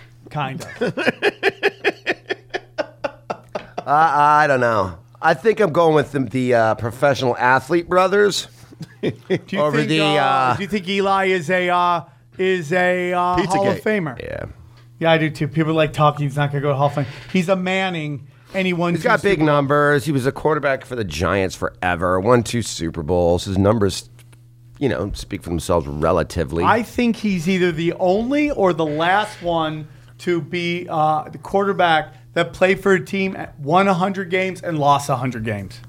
I don't know. I think I'm going with the professional athlete brothers. Do you Over think, the, do you think Eli is a Hall Pizzagate. of Famer? Yeah. Yeah, I do too. People like talking. He's not going to go to Hall of Fame. He's a Manning, and he won. He's got big numbers. He was a quarterback for the Giants forever. Won 2 Super Bowls. His numbers, speak for themselves relatively. I think he's either the only or the last one to be the quarterback that played for a team, won 100 games, and lost 100 games.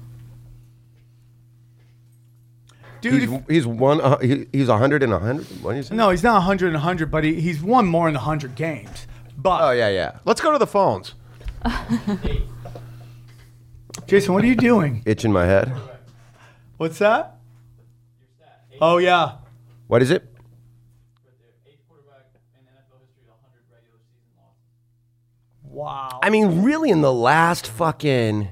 Dude, he's 100 and 100. What do you say? no, he's not 100 and 100, but he's won more than 100 games. But Oh yeah. Let's go to the phones. Jason, what are you doing? Itching my head. What's that? Oh yeah. What is it? Wow. I mean, really, in the last fucking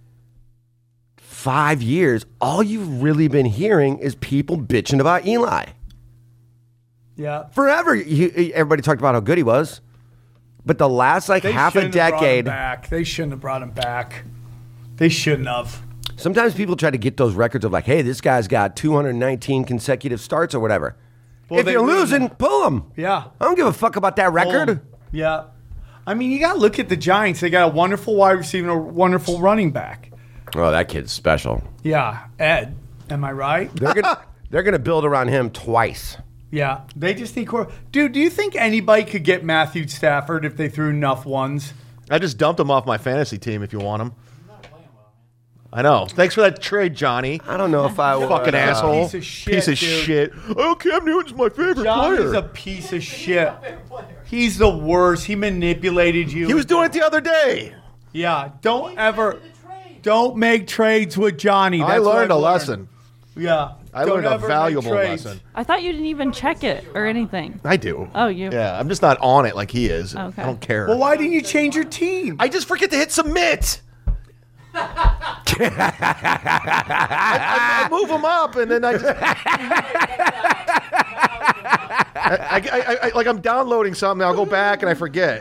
5 years, all you've really been hearing is people bitching about Eli. Yeah. Forever, everybody talked about how good he was. But the last half a shouldn't have brought him decade, back. They shouldn't have brought him back. They shouldn't have. Sometimes people try to get those records of like, hey, this guy's got 219 consecutive starts or whatever. Well, if they you're win. losing, pull them. Yeah. I don't give a fuck about that record. Yeah. I mean, you got to look at the Giants. They got a wonderful wide receiver and a wonderful running back. Oh, that kid's special. Yeah. Ed, am I right? They're gonna build around him twice. Yeah. They just need Dude, do you think anybody could get Matthew Stafford if they threw enough ones? I just dumped him off my fantasy team if you want him. I know. Thanks for that trade, Johnny. I don't know if I would. Fucking asshole. Piece of shit, Piece of dude. shit. Oh, Cam Newton's my favorite Johnny's player. a piece of shit. He's the worst. He manipulated you. He was doing it the other day. Yeah. Don't make trades with Johnny. I That's what learned I've a lesson. Yeah. I Don't learned a ever make valuable trades. lesson. I thought you didn't even check it or anything. I do. Oh, you. Yeah, I'm just not on it like he is. Okay. I don't care. Well, why didn't you change your team? I just forget to hit submit. I move them up, and then I just like I'm downloading something. I'll go back and I forget.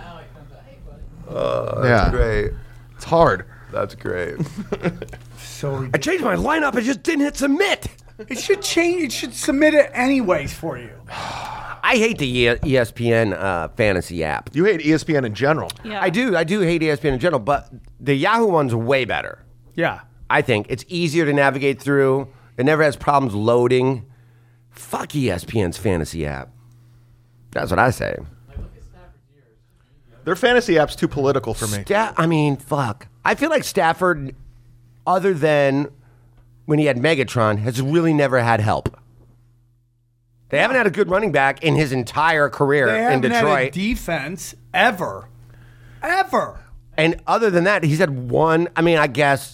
That's great. It's hard. That's great. So I changed my lineup. I just didn't hit submit. it should change. It should submit it anyways for you. I hate the ESPN fantasy app. You hate ESPN in general. Yeah. I do hate ESPN in general, but the Yahoo one's way better. Yeah. I think it's easier to navigate through. It never has problems loading. Fuck ESPN's fantasy app. That's what I say. Their fantasy app's too political for me. I mean, fuck. I feel like Stafford, other than when he had Megatron, has really never had help. They haven't had a good running back in his entire career They in haven't had a Detroit. defense ever. Ever. And other than that, he's had one. I mean, I guess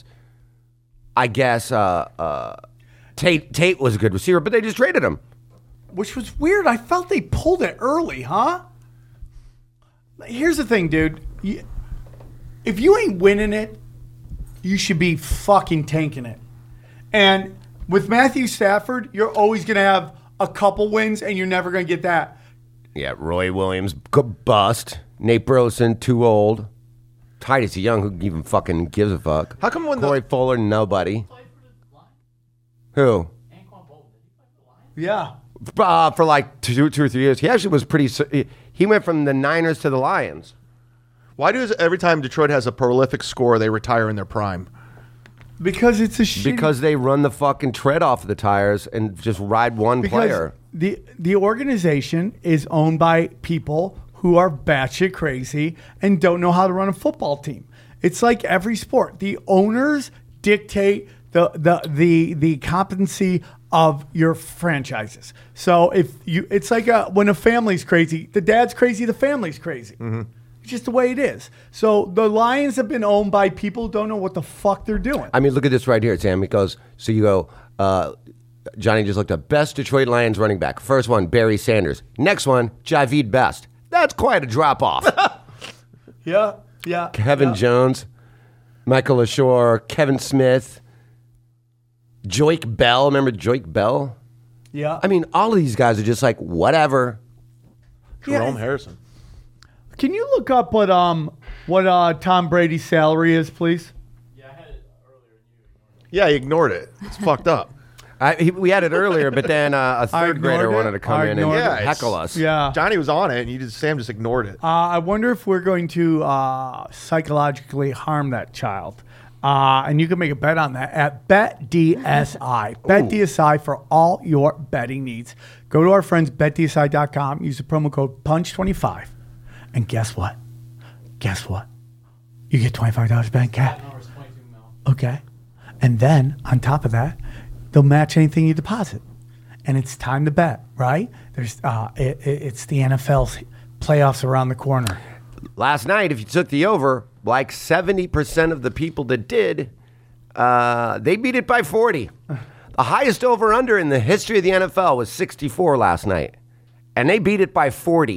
Tate was a good receiver, but they just traded him. Which was weird. I felt they pulled it early, huh? Here's the thing, dude. If you ain't winning it, you should be fucking tanking it. And with Matthew Stafford, you're always going to have a couple wins, and you're never going to get that. Yeah, Roy Williams, bust. Nate Burleson, too old. Titus Young, who even fucking gives a fuck. How come when Corey Fuller, nobody. Who? Yeah. For like two or 3 years. He actually was pretty. He went from the Niners to the Lions. Why does every time Detroit has a prolific score, they retire in their prime? Because it's a shit. Because they run the fucking tread off of the tires and just ride one player. The organization is owned by people who are batshit crazy and don't know how to run a football team. It's like every sport. The owners dictate the competency of your franchises. So it's like when a family's crazy, the dad's crazy, the family's crazy. Mm-hmm. It's just the way it is. So the Lions have been owned by people who don't know what the fuck they're doing. I mean, look at this right here, Sam. It goes, so you go, Johnny just looked up best Detroit Lions running back. First one, Barry Sanders. Next one, Javid Best. That's quite a drop off. Yeah. Kevin Jones, Michael LaShore, Kevin Smith, Joik Bell. Remember Joik Bell? Yeah. I mean, all of these guys are just like, whatever. Jerome Harrison. Can you look up what Tom Brady's salary is, please? Yeah, he ignored it. It's fucked up. We had it earlier, but then a third grader wanted to come in and heckle us. Yeah. Johnny was on it, and Sam just ignored it. I wonder if we're going to psychologically harm that child. And you can make a bet on that at BetDSI. BetDSI for all your betting needs. Go to our friends, BetDSI.com. Use the promo code PUNCH25. And guess what? You get $25 back cash. Okay. And then, on top of that, they'll match anything you deposit. And it's time to bet, right? There's it's the NFL's playoffs around the corner. Last night, if you took the over, like 70% of the people that did, they beat it by 40. The highest over-under in the history of the NFL was 64 last night. And they beat it by 40.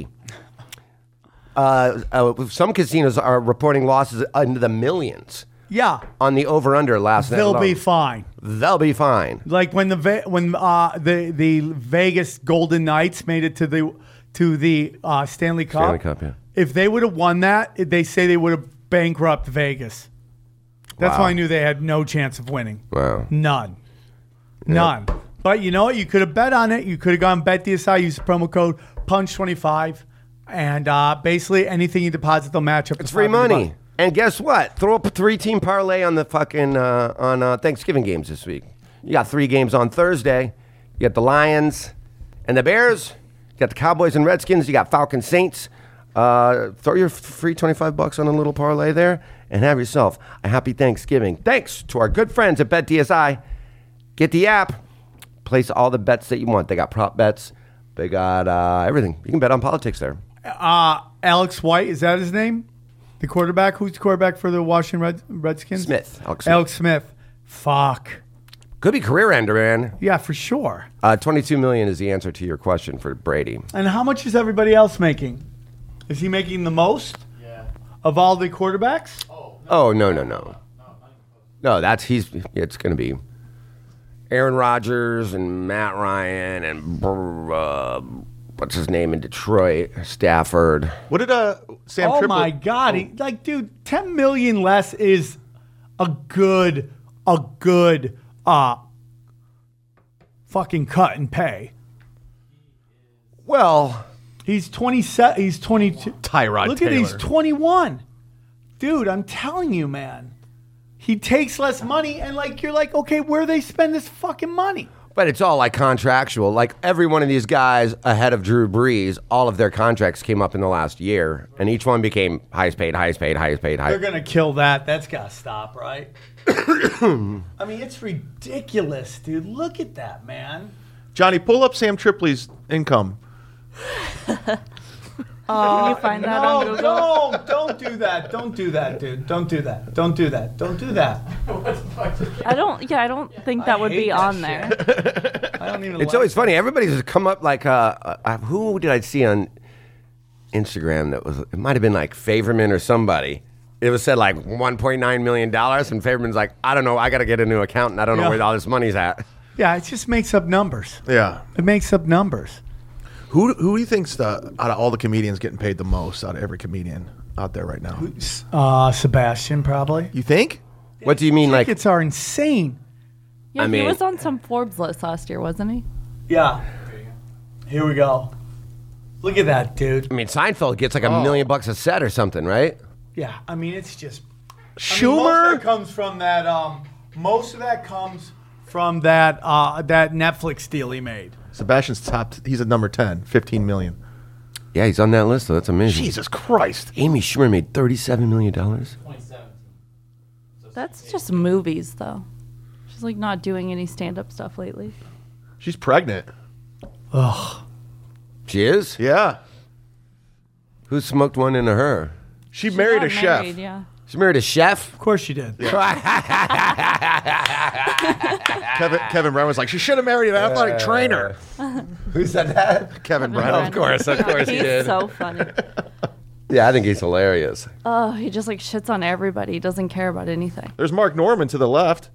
Some casinos are reporting losses into the millions. Yeah. On the over/under last night. They'll be fine. They'll be fine. Like when the Vegas Golden Knights made it to the Stanley Cup. Stanley Cup, yeah. If they would have won that, they say they would have bankrupted Vegas. That's Wow. why I knew they had no chance of winning. Wow. None. But you know what? You could have bet on it. You could have gone BetDSI, use the promo code PUNCH25, and basically anything you deposit, they'll match up. It's to free $500. money. And guess what? Throw up a 3-team parlay on the fucking on Thanksgiving games this week. You got 3 games on Thursday. You got the Lions and the Bears. You got the Cowboys and Redskins. You got Falcons Saints. Throw your free $25 on a little parlay there and have yourself a happy Thanksgiving. Thanks to our good friends at BetDSI. Get the app. Place all the bets that you want. They got prop bets. They got everything. You can bet on politics there. Alex White, is that his name? The quarterback? Who's the quarterback for the Washington Redskins? Smith. Alex Smith. Fuck. Could be career ender, man. Yeah, for sure. $22 million is the answer to your question for Brady. And how much is everybody else making? Is he making the most of all the quarterbacks? Oh, no. No, it's going to be Aaron Rodgers and Matt Ryan and what's his name in Detroit? Stafford. What did Sam Oh Tripoli? my God! Dude, $10 million less is a good fucking cut in pay. Well, he's 27. He's 22. Tyrod Look Taylor. at he's 21. Dude, I'm telling you, man. He takes less money, and you're like, okay, where do they spend this fucking money? but it's all like contractual. Like every one of these guys ahead of Drew Brees, all of their contracts came up in the last year, and each one became highest paid. They're gonna kill that. That's gotta stop, right? I mean, it's ridiculous, dude. Look at that, man. Johnny, pull up Sam Tripoli's income. Can you find that on No, Google? don't do that. Don't do that, dude. Don't do that. Don't do that. Don't do that. I don't think that would hate be that on shit. there. I don't even. It's always funny. Everybody's come up like, who did I see on Instagram that was, it might have been like Favorman or somebody. It was said like $1.9 million, and Favorman's like, I don't know, I got to get a new accountant. I don't know Yeah. where all this money's at. Yeah, it just makes up numbers. Yeah. It makes up numbers. Who do you think's out of all the comedians getting paid the most out of every comedian out there right now? Sebastian, probably. You think? What do you mean, like? Tickets are insane. Yeah, I he mean- was on some Forbes list last year, wasn't he? Yeah. Here we go. Look at that, dude. I mean, Seinfeld gets like $1 million a set or something, right? Yeah, I mean, it's just. Schumer? most of that comes from that. Most of that comes from that that Netflix deal he made. Sebastian's top. He's at number 10, 15 million. Yeah, he's on that list, though. That's amazing. Jesus Christ. Amy Schumer made $37 million. That's just movies, though. She's like not doing any stand-up stuff lately. She's pregnant. Ugh. She is? Yeah. Who smoked one into her? She married Got a chef. married, yeah. She married a chef? Of course you did. Kevin Brown was like, she should have married an athletic trainer. Who said that? Kevin Brown. Brennan. Of course he He's did. so funny. Yeah, I think he's hilarious. Oh, he just like shits on everybody. He doesn't care about anything. There's Mark Norman to the left.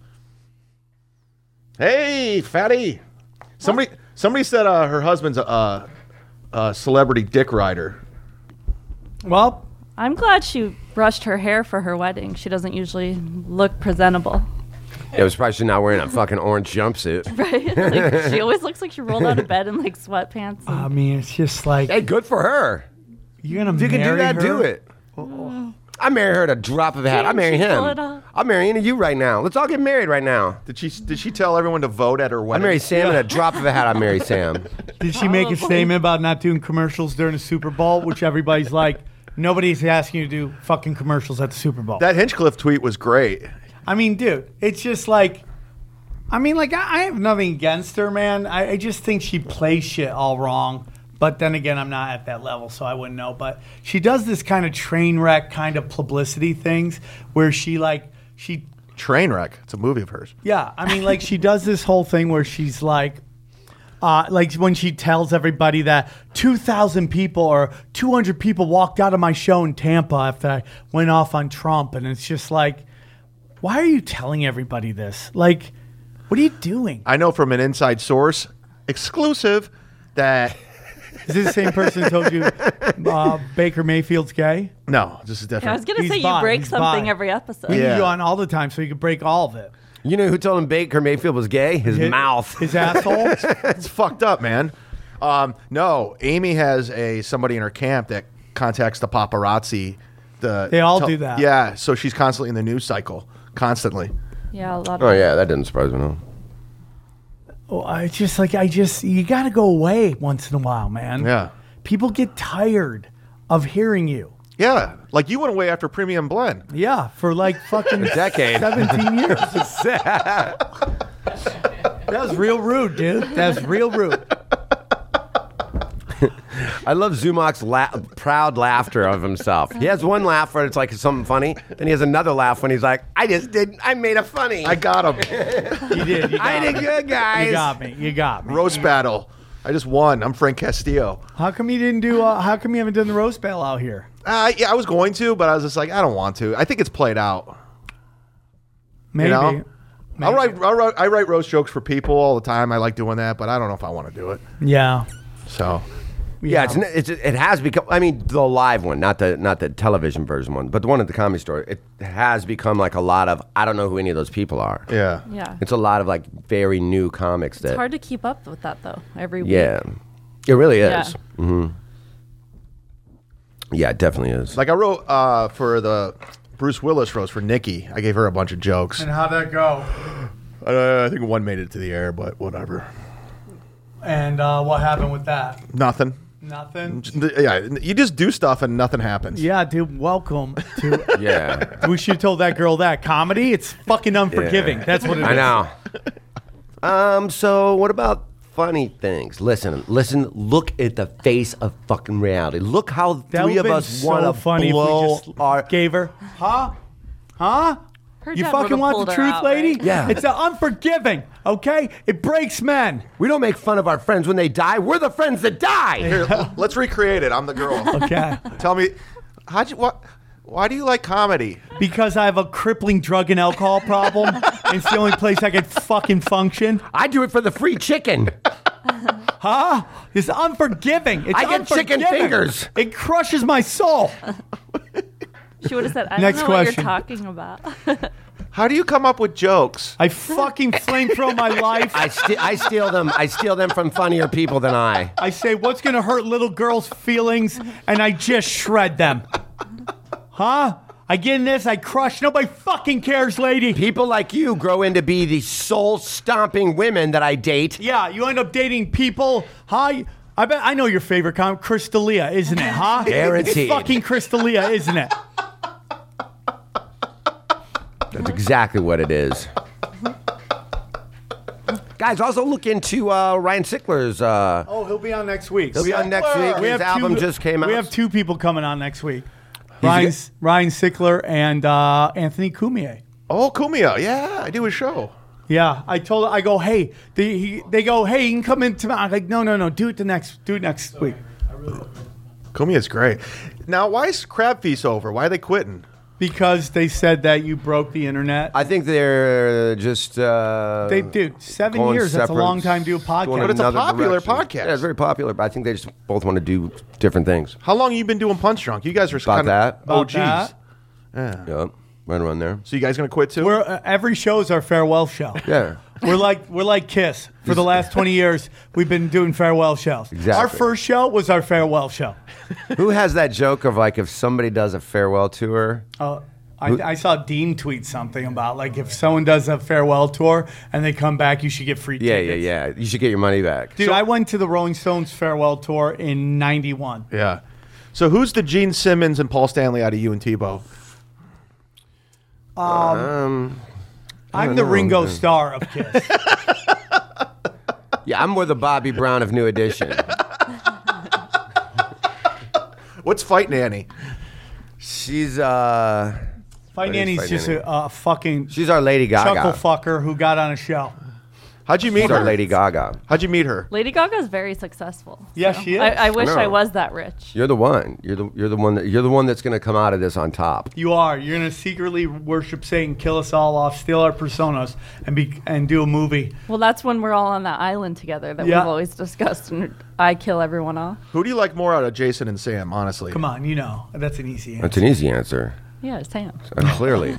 Hey, fatty. Somebody said her husband's a celebrity dick rider. Well, I'm glad she brushed her hair for her wedding. She doesn't usually look presentable. Yeah, I was surprised she's not wearing a fucking orange jumpsuit. Right? Like, she always looks like she rolled out of bed in like sweatpants. I mean, it's just like Hey, good for her. you're gonna If you can do marry that, her? do it. I marry her at a drop of a hat. I Can't marry she him. pull it off? I'm marrying you right now. Let's all get married right now. Did she tell everyone to vote at her I wedding? marry Sam at a drop of a hat. I marry Sam. Did she make a Probably. statement about not doing commercials during the Super Bowl, which everybody's like, nobody's asking you to do fucking commercials at the Super Bowl. That Hinchcliffe tweet was great. I mean, dude, it's just like, I have nothing against her, man. I just think she plays shit all wrong. But then again, I'm not at that level, so I wouldn't know. But she does this kind of train wreck kind of publicity things where she Trainwreck. It's a movie of hers. yeah, I mean, like she does this whole thing where she's like when she tells everybody that 2,000 people or 200 people walked out of my show in Tampa after I went off on Trump. And it's just like, why are you telling everybody this? Like, what are you doing? I know from an inside source, exclusive, that Is this the same person who told you Baker Mayfield's gay? No, this is Yeah, I different. was gonna He's say you bi, break he's something bi. every episode. We need Yeah. you on all the time so you can break all of it. You know who told him Baker Mayfield was gay? His mouth. His asshole. It's fucked up, man. No, Amy has somebody in her camp that contacts the paparazzi. They all do that. Yeah, so she's constantly in the news cycle, constantly. Yeah, a lot of Oh yeah, that didn't surprise me. No. Oh, you got to go away once in a while, man. Yeah. People get tired of hearing you. Yeah, like you went away after Premium Blend. Yeah, for like fucking A decade. 17 years. That was real rude, dude. That was real rude. I love Zumach's proud laughter of himself. He has one laugh where it's like something funny, then he has another laugh when he's like, I made a funny. I got him. You did. You got I did me. good, guys. You got me. Roast battle. I just won. I'm Frank Castillo. How come you didn't do? How come you haven't done the roast battle out here? Yeah, I was going to, but I was just like, I don't want to. I think it's played out. Maybe. You know? Maybe. I write roast jokes for people all the time. I like doing that, but I don't know if I want to do it. Yeah. So Yeah, it has become. I mean, the live one, not the television version one, but the one at the Comedy Store. It has become like a lot of. I don't know who any of those people are. yeah. Yeah. It's a lot of like very new comics that. It's hard to keep up with that though. Every week. Yeah, it really is. Yeah. Mm-hmm. Yeah, it definitely is. Like I wrote for the Bruce Willis roast for Nikki. I gave her a bunch of jokes. And how'd that go? I think one made it to the air, but whatever. And what happened with that? Nothing. Nothing. Yeah, you just do stuff and nothing happens. Yeah, dude. Welcome to. Yeah, We should have told that girl that comedy. It's fucking unforgiving. Yeah. That's what it is. I know. So what about funny things? Listen. Look at the face of fucking reality. Look how That three would've of been us so want to funny blow if we just our. gave her. Huh? Her You dad fucking would've want pulled the her truth, out, lady? right? Yeah. It's unforgiving. Okay, it breaks men. We don't make fun of our friends when they die. We're the friends that die. Here, let's recreate it. I'm the girl. Okay. Tell me, why do you like comedy? Because I have a crippling drug and alcohol problem. And it's the only place I can fucking function. I do it for the free chicken. Huh? It's unforgiving. It's I get chicken unforgiving. fingers. It crushes my soul. She would have said, "I Next don't know what question. you're talking about." How do you come up with jokes? I fucking flamethrow my life. I steal them. I steal them from funnier people than I. I say, what's going to hurt little girls' feelings? And I just shred them. Huh? I get in this, I crush. Nobody fucking cares, lady. People like you grow into be the soul stomping women that I date. Yeah, you end up dating people. Huh? I bet I know your favorite comic, Chris D'Elia, isn't it? Huh? Guaranteed. It's fucking Chris D'Elia, isn't it? That's exactly what it is. Guys, also look into Ryan Sickler's. Oh, he'll be on next week. He'll be on next week. His album just came out. We have two people coming on next week. Ryan Sickler and Anthony Cumia. Oh, Kumia. Yeah, I do a show. Yeah, I go, hey, they go, hey, you can come in tomorrow. I'm like, no, do it next week. Kumia's great. Now, why is Crab Feast over? Why are they quitting? Because they said that you broke the internet. I think they're just. They do 7 going years. That's a separate- long time to do a going podcast. But it's a another popular direction. podcast. Yeah, it's very popular, but I think they just both want to do different things. How long have you been doing Punch Drunk? You guys are About kind that. of OGs. that. Yep. Right around there. So you guys going to quit too? We're every show is our farewell show. Yeah. We're like Kiss. For the last 20 years, we've been doing farewell shows. Exactly. Our first show was our farewell show. Who has that joke of like if somebody does a farewell tour? I saw Dean tweet something about like if someone does a farewell tour and they come back, you should get free tickets. Yeah. You should get your money back. Dude, I went to the Rolling Stones farewell tour in '91. Yeah. So who's the Gene Simmons and Paul Stanley out of you and Tebow? I'm the know. Ringo Starr of Kiss. Yeah, I'm more the Bobby Brown of New Edition. What's Fight Nanny? She's Fight What is Nanny's Fight just Nanny? a fucking she's our Lady Gaga. chuckle fucker who got on a show. How'd you meet Or her? Lady Gaga. How'd you meet her? Lady Gaga's very successful. Yeah, so she is. I wish I know. I was that rich. You're the one. You're the one that's going to come out of this on top. You are. You're gonna secretly worship Satan, kill us all off, steal our personas, and do a movie. Well, that's when we're all on that island together that Yeah. we've always discussed, and I kill everyone off. Who do you like more out of Jason and Sam, honestly? Come on, that's an easy answer. That's an easy answer. Yeah, Sam. Clearly.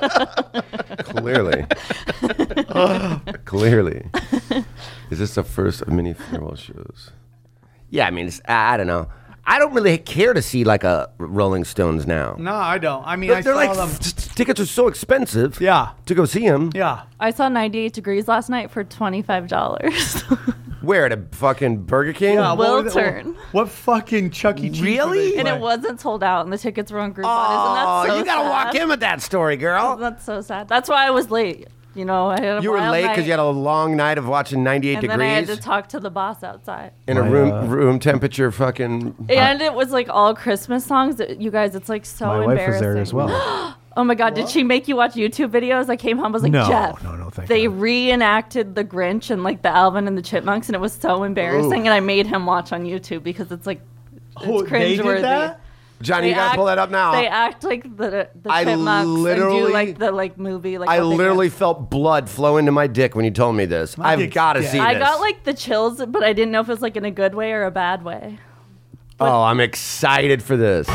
Clearly. Is this the first of many farewell shows? Yeah, I mean, I don't know. I don't really care to see like a Rolling Stones now. No, I don't. I mean, They're I saw like them. tickets are so expensive. Yeah. To go see them. Yeah. I saw 98 Degrees last night for $25. Where, at a fucking Burger King? Yeah, Will what were they- turn. What fucking Chuck E. Cheese? were Really? they And it playing? wasn't sold out, and the tickets were on Groupon. Oh, Isn't that so you gotta sad? walk in with that story, girl. That's so sad. That's why I was late. You know, I had a You were wild late because night, you had a long night of watching 98 and degrees then I had to talk to the boss outside. in a My, room temperature fucking. And it was like all Christmas songs. You guys, it's like so My wife embarrassing. was there as well. Oh my God, did she make you watch YouTube videos? I came home, I was like, No, Jeff. no, thank They God. reenacted the Grinch and like the Alvin and the Chipmunks, and it was so embarrassing. And I made him watch on YouTube because it's like, it's Oh, they cringeworthy. did that? Johnny, you gotta pull that up now. They act like the I Chipmunks and literally- do like the like movie. Like I what they literally did. felt blood flow into my dick when you told me this. My I've dick's got to dead. see this. I got like the chills, but I didn't know if it was like in a good way or a bad way. Oh, I'm excited for this.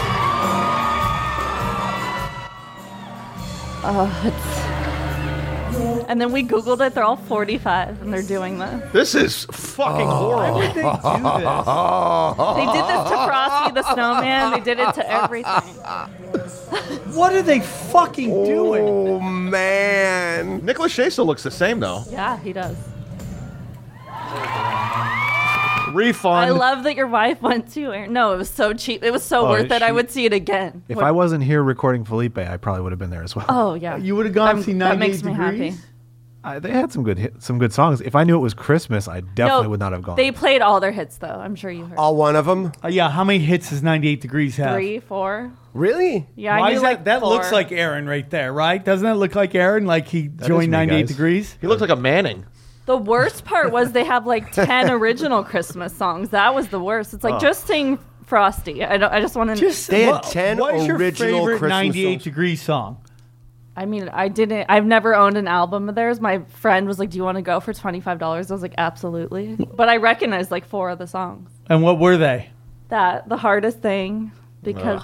And then we Googled it. They're all 45 and they're doing this. This is fucking horrible. They do this. They did this to Frosty the Snowman. They did it to everything. What are they fucking doing? Oh man. Nicholas Shea still looks the same though. Yeah, he does. Refund. I love that your wife went too, Aaron. No, it was so cheap. It was so Oh, worth it. I she- would see it again. If What- I wasn't here recording Felipe, I probably would have been there as well. Oh, yeah. You would have gone to see That 98 makes me degrees? happy. They had some good songs. If I knew it was Christmas, I definitely would not have gone. They played all their hits, though. I'm sure you heard. All one of them? Yeah, how many hits does 98 degrees have? 3, 4. Really? Yeah, Why I knew is that? like That 4. looks like Aaron right there, right? Doesn't that look like Aaron? Like he is joined me, 98 guys. degrees? He looks like a Manning. The worst part was they have like 10 original Christmas songs. That was the worst. It's like just sing Frosty. I just want to. Just They had what- 10 what is your original favorite Christmas 98 songs. degree song? I mean, I didn't. I've never owned an album of theirs. My friend was like, "Do you want to go for $25?" I was like, "Absolutely." But I recognized like 4 of the songs. And what were they? The hardest thing because.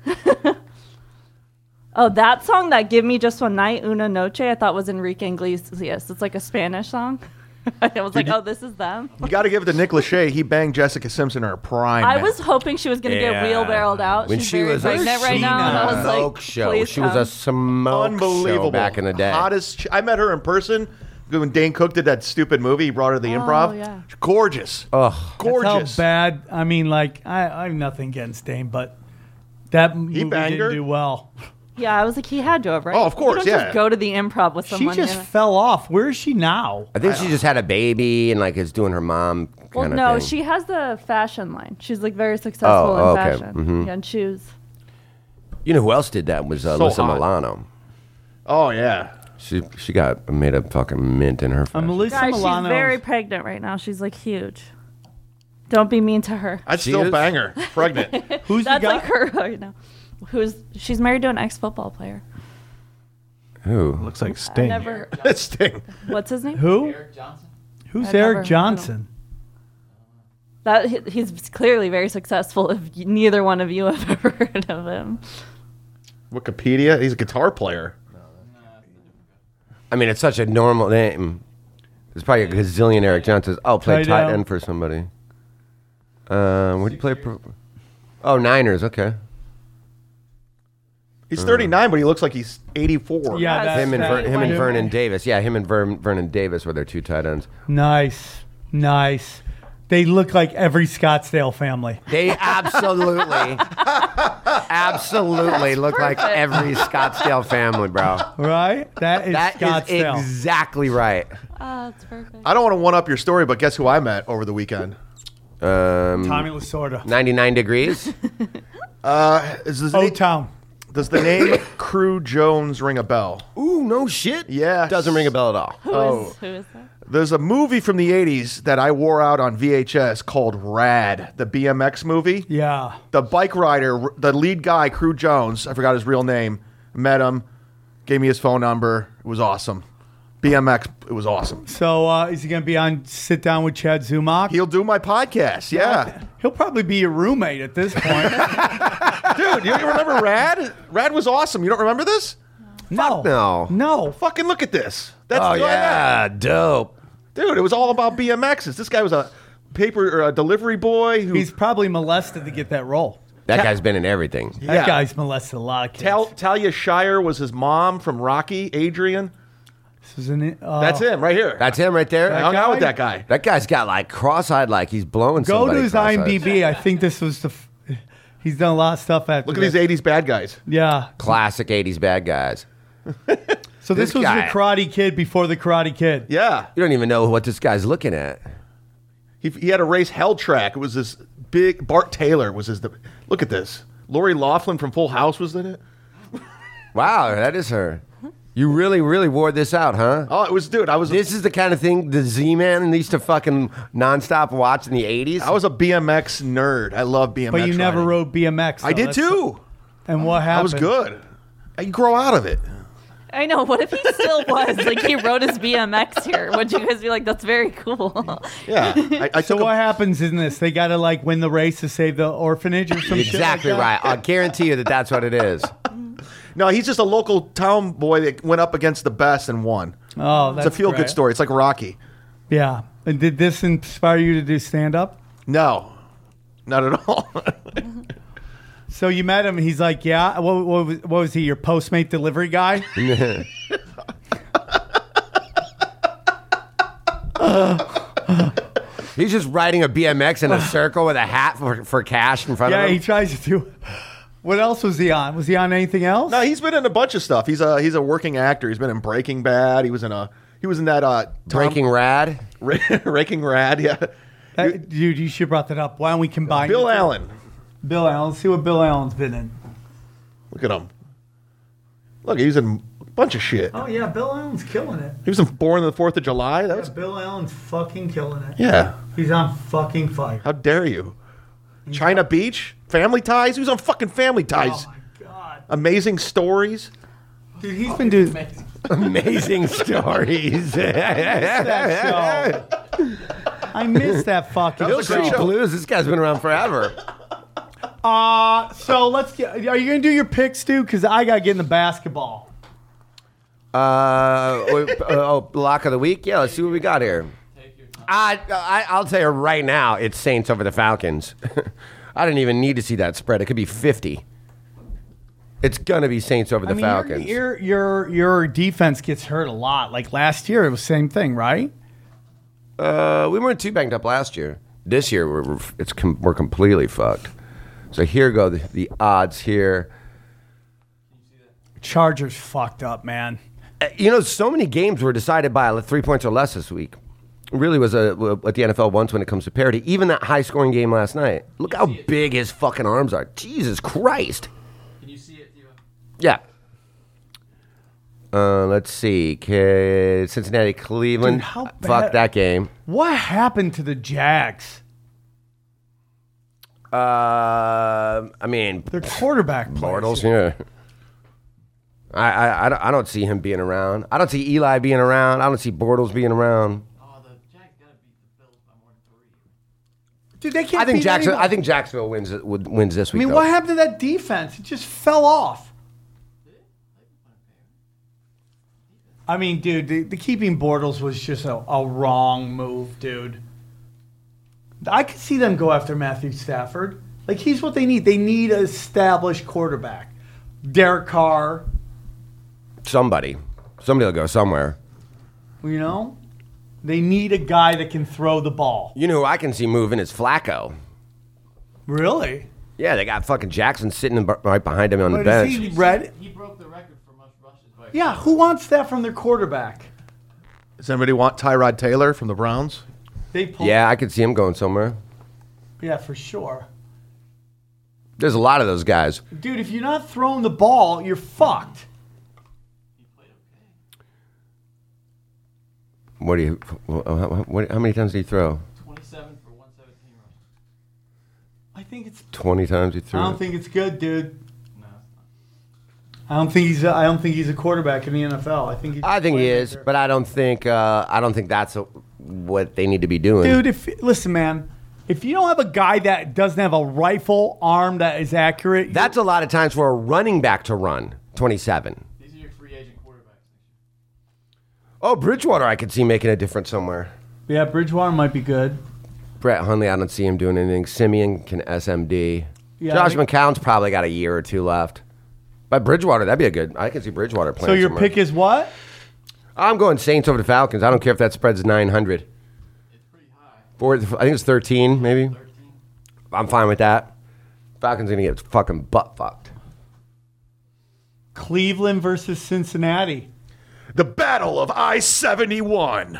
Oh, that song, that Give Me Just One Night, Una Noche, I thought was Enrique Iglesias. It's like a Spanish song. I was like, oh, this is them. You got to give it to Nick Lachey. He banged Jessica Simpson in her prime. I man. was hoping she was going to Yeah. get wheelbarrowed out. When She's she very was pregnant right now. And I was smoke like, show. please She was come. a smoke unbelievable show back in the day. Hottest. I met her in person when Dane Cook did that stupid movie. He brought her to the improv. yeah. Gorgeous. Ugh. Gorgeous. That's how bad. I mean, like, I have nothing against Dane, but that movie banged didn't her? do well. Yeah, I was like, he had to have, right? Oh, of course, you don't yeah. just go to the improv with She someone. just you know? fell off. Where is she now? I think she just had a baby and like is doing her mom Well, kind of no, thing. she has the fashion line. She's like very successful Oh, in okay. fashion. Mhm. Yeah, and shoes. You know who else did that was So Alyssa hot. Milano. Oh yeah. She got made a fucking mint in her fashion. Melissa Guys, Milano. she's very pregnant right now. She's like huge. Don't be mean to her. I'd She still is? bang her. Pregnant. Who's the That's guy? like her right now. She's married to an ex-football player. Who? Looks like I Sting. never. Sting. What's his name? Who? Eric Johnson. Who's I've Eric never- Johnson? He's clearly very successful. If neither one of you have ever heard of him. Wikipedia. He's a guitar player. I mean, it's such a normal name. There's probably a gazillion Eric Johnsons. Oh, play Tight tight end. end for somebody. Where do you play? Oh, Niners. Okay. He's 39, but he looks like he's 84. Yeah, that's Him and that. him and Vernon Davis. Yeah, him and Vernon Davis were their 2 tight ends. Nice. They look like every Scottsdale family. They absolutely look like every Scottsdale family, bro. Right? That is That is Scottsdale. exactly right. Oh, that's perfect. I don't want to one up your story, but guess who I met over the weekend? Tommy Lasorda. 99 degrees. O-Town. Does the name Crew Jones ring a bell? Ooh, no shit. Yeah. Doesn't ring a bell at all. Who is that? There's a movie from the 80s that I wore out on VHS called Rad, the BMX movie. Yeah. The bike rider, the lead guy, Crew Jones, I forgot his real name, met him, gave me his phone number. It was awesome. BMX, it was awesome. So is he going to be on Sit Down with Chad Zumach? He'll do my podcast, yeah. He'll probably be your roommate at this point. Dude, you remember Rad? Rad was awesome. You don't remember this? No. No. Fucking look at this. That's Oh, yeah. Dope. Dude, it was all about BMXs. This guy was a paper or a delivery boy who He's probably molested to get that role. That guy's been in everything. That Yeah. guy's molested a lot of kids. Talia Shire was his mom from Rocky, Adrian. This is an, That's him right here. That's him right there. I hung out with guy? that guy. That guy's got like cross-eyed, like he's blowing Go somebody to his cross-eyed. IMDb. I think this was he's done a lot of stuff after Look at this. these 80s bad guys. Yeah. Classic 80s bad guys. So this This was guy- the Karate Kid before the Karate Kid. Yeah. You don't even know what this guy's looking at. He had a race Hell Track. It was this big, Bart Taylor was his, look at this. Lori Loughlin from Full House was in it. Wow, that is her. You really, really wore this out, huh? Oh, it was, dude, I was This is the kind of thing the Z-Man used to fucking nonstop watch in the 80s. a BMX nerd. I love BMX But you never riding. rode BMX. I though. did That's- too. And what happened? I was good. You grow out of it. I know. What if he still was? Like, he rode his BMX here. Would you guys be like, that's very cool? Yeah. I So took what happens in this? They got to like win the race to save the orphanage or some shit like Exactly that? right. I guarantee you that that's what it is. No, he's just a local town boy that went up against the best and won. Oh, that's It's a feel-good great. story. It's like Rocky. Yeah. And did this inspire you to do stand-up? No, not at all. So you met him. He's like, yeah. What was he? Your Postmate delivery guy? He's just riding a BMX in a circle with a hat for cash in front Yeah. of He him. tries to do. What else was he on? Was he on anything else? No, he's been in a bunch of stuff. He's a working actor. He's been in Breaking Bad. He was in that Breaking Rad. Breaking Rad. Yeah, Dude, you should have brought that up. Why don't we combine Bill the two? Allen. Bill Allen. Let's see what Bill Allen's been in. Look at him. Look, he's in a bunch of shit. Oh yeah, Bill Allen's killing it. He was in Born on the 4th of July. That was Bill Allen's fucking killing it. yeah. He's on fucking fire. How dare you? China Beach, Family Ties. He was on fucking Family Ties. Oh my god, Amazing Stories. dude, he's been doing Amazing stories. that show. I missed that fucking That was a show. great show. Blues. This guy's been around forever. So let's get. Are you gonna do your picks, Stu? Because I gotta get in the basketball. Lock of the week. Yeah, let's see what we got here. I'll tell you right now, it's Saints over the Falcons. I didn't even need to see that spread. It could be 50. It's gonna be Saints over the Falcons. Your defense gets hurt a lot. Like last year, it was the same thing, right? We weren't too banged up last year. This year, we're completely fucked. So here go the odds here. Chargers fucked up, man. You know, so many games were decided by 3 points or less this week. It really was what the NFL wants when it comes to parity. Even that high-scoring game last night. Look how big his fucking arms are. Jesus Christ. Can you see it, Theo? Yeah. Let's see. Cincinnati, Cleveland. Dude, how bad- Fuck that game. What happened to the Jags? I mean, Their quarterback plays. Bortles. Yeah. I don't see him being around. I don't see Eli being around. I don't see Bortles being around. Oh, the Jags gotta beat the Bills by more than 3. Dude, they can't. I think beat Jacksonville. anybody. I think Jacksonville wins this I week. mean, though. what happened to that defense? It just fell off. I mean, dude, the keeping Bortles was just a wrong move, dude. I could see them go after Matthew Stafford. Like, he's what they need. They need an established quarterback. Derek Carr, Somebody will go somewhere. you know? They need a guy that can throw the ball. You know who I can see moving is Flacco. Really? Yeah, they got fucking Jackson sitting right behind him on the But bench. is he ready? He broke the record for most rushes by Yeah, who wants that from their quarterback? Does anybody want Tyrod Taylor from the Browns? They pull, Yeah, I could see him going somewhere. yeah, for sure. There's a lot of those guys. Dude, if you're not throwing the ball, you're fucked. What do you? How many times did he throw? 27 for 117 rush. I think it's. 20 times he I threw. don't think it's good, dude. No, it's not. I don't think he's a quarterback in the NFL. I think he is, but I don't think that's what they need to be doing. Dude, listen, man. If you don't have a guy that doesn't have a rifle arm that is accurate, That's a lot of times for a running back to run 27. These are your free agent quarterbacks next year. Oh, Bridgewater, I could see making a difference somewhere. yeah, Bridgewater might be good. Brett Hundley, I don't see him doing anything. Simeon can SMD. Yeah, Josh I think- McCown's probably got a year or two left. But Bridgewater, that'd be a good. I can see Bridgewater playing. So your somewhere. pick is what? I'm going Saints over the Falcons. I don't care if that spread's 900. It's pretty high. I think it's 13, maybe. 13. I'm fine with that. Falcons gonna get fucking butt fucked. Cleveland versus Cincinnati. The Battle of I-71.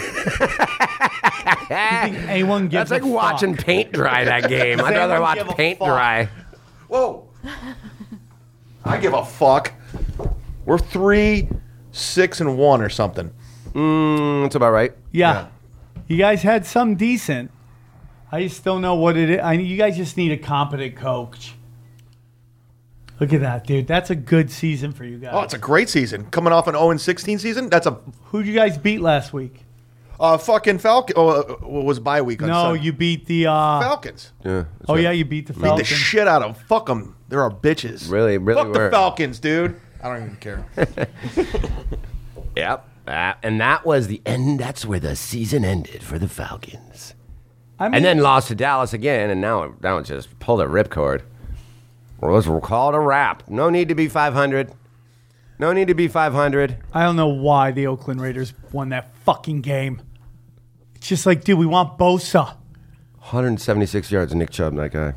Anyone gives That's like a watching fuck? paint dry that game. I'd rather anyone watch give a paint fuck? dry. Whoa. I give a fuck. We're 3-6-1 or something. That's about right. Yeah. You guys had some decent. I just don't know what it is. You guys just need a competent coach. Look at that, dude. That's a good season for you guys. Oh, it's a great season. Coming off an 0-16 season, that's a Who'd you guys beat last week? fucking Falcon. What was bye week on No, Sunday? you beat the. Falcons. Yeah. that's Oh right. yeah, you beat the Beat the Falcons. shit out of them. Fuck them. They're our bitches. Really Fuck were. the Falcons, dude. I don't even care. Yep. And that was the end. That's where the season ended for the Falcons. I mean, And then lost to Dallas again, and now it's just pulled a ripcord. Well, let's call it a wrap. No need to be 500. No need to be 500. I don't know why the Oakland Raiders won that fucking game. It's just like, dude, we want Bosa. 176 yards, Nick Chubb, that guy.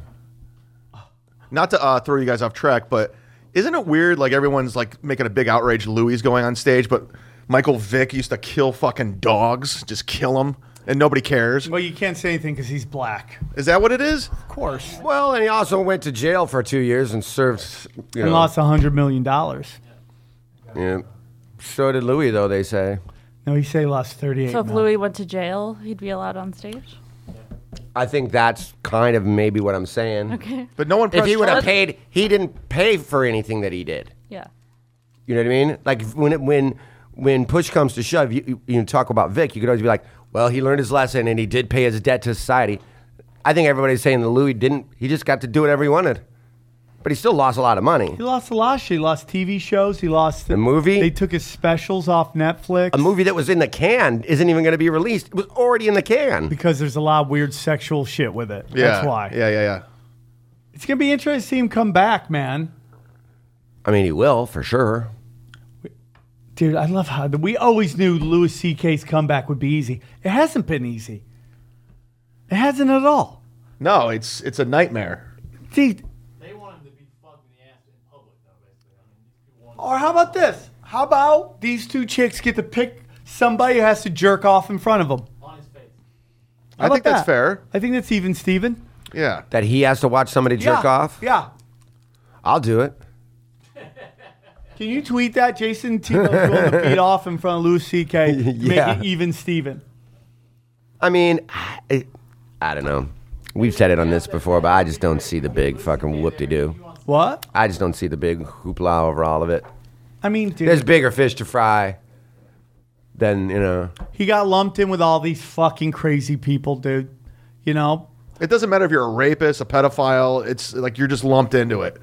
Not to throw you guys off track, but isn't it weird? Like everyone's like making a big outrage. Louis going on stage, but Michael Vick used to kill fucking dogs, just kill them, and nobody cares. Well, you can't say anything because he's black. Is that what it is? Of course. Well, and he also went to jail for 2 years and served, you And know. lost $100 million. Yeah. So did Louis, though, they say. No, he said he lost 38 So if million. Louis went to jail, he'd be allowed on stage. I think that's kind of maybe what I'm saying. Okay. But no one. If he pressed would have charges. paid, he didn't pay for anything that he did. Yeah. You know what I mean? Like when push comes to shove, you talk about Vic, you could always be like, well, he learned his lesson and he did pay his debt to society. I think everybody's saying that Louis didn't. He just got to do whatever he wanted, but he still lost a lot of money. He lost a lot. He lost TV shows. He lost The movie? They took his specials off Netflix. A movie that was in the can isn't even going to be released. It was already in the can. because there's a lot of weird sexual shit with it. Yeah. That's why. Yeah. It's gonna be interesting to see him come back, man. I mean, he will for sure. Dude, I love how we always knew Louis C.K.'s comeback would be easy. It hasn't been easy. It hasn't at all. No, it's a nightmare. See, They want him to be fucked in the ass in public, though, basically. I mean, these people want or how about this? How about these two chicks get to pick somebody who has to jerk off in front of them? on his face. How I about think that's that? fair. I think that's even, Steven. Yeah. That he has to watch somebody jerk Yeah, off. Yeah. I'll do it. Can you tweet that, Jason Tito's going to beat off in front of Louis C.K. Yeah. Make it even, Steven. I mean, I don't know. We've said it on this before, but I just don't see the big fucking whoop-de-doo. What? I just don't see the big hoopla over all of it. I mean, dude, There's bigger fish to fry than, you know. he got lumped in with all these fucking crazy people, dude. You know? It doesn't matter if you're a rapist, a pedophile. It's like you're just lumped into it.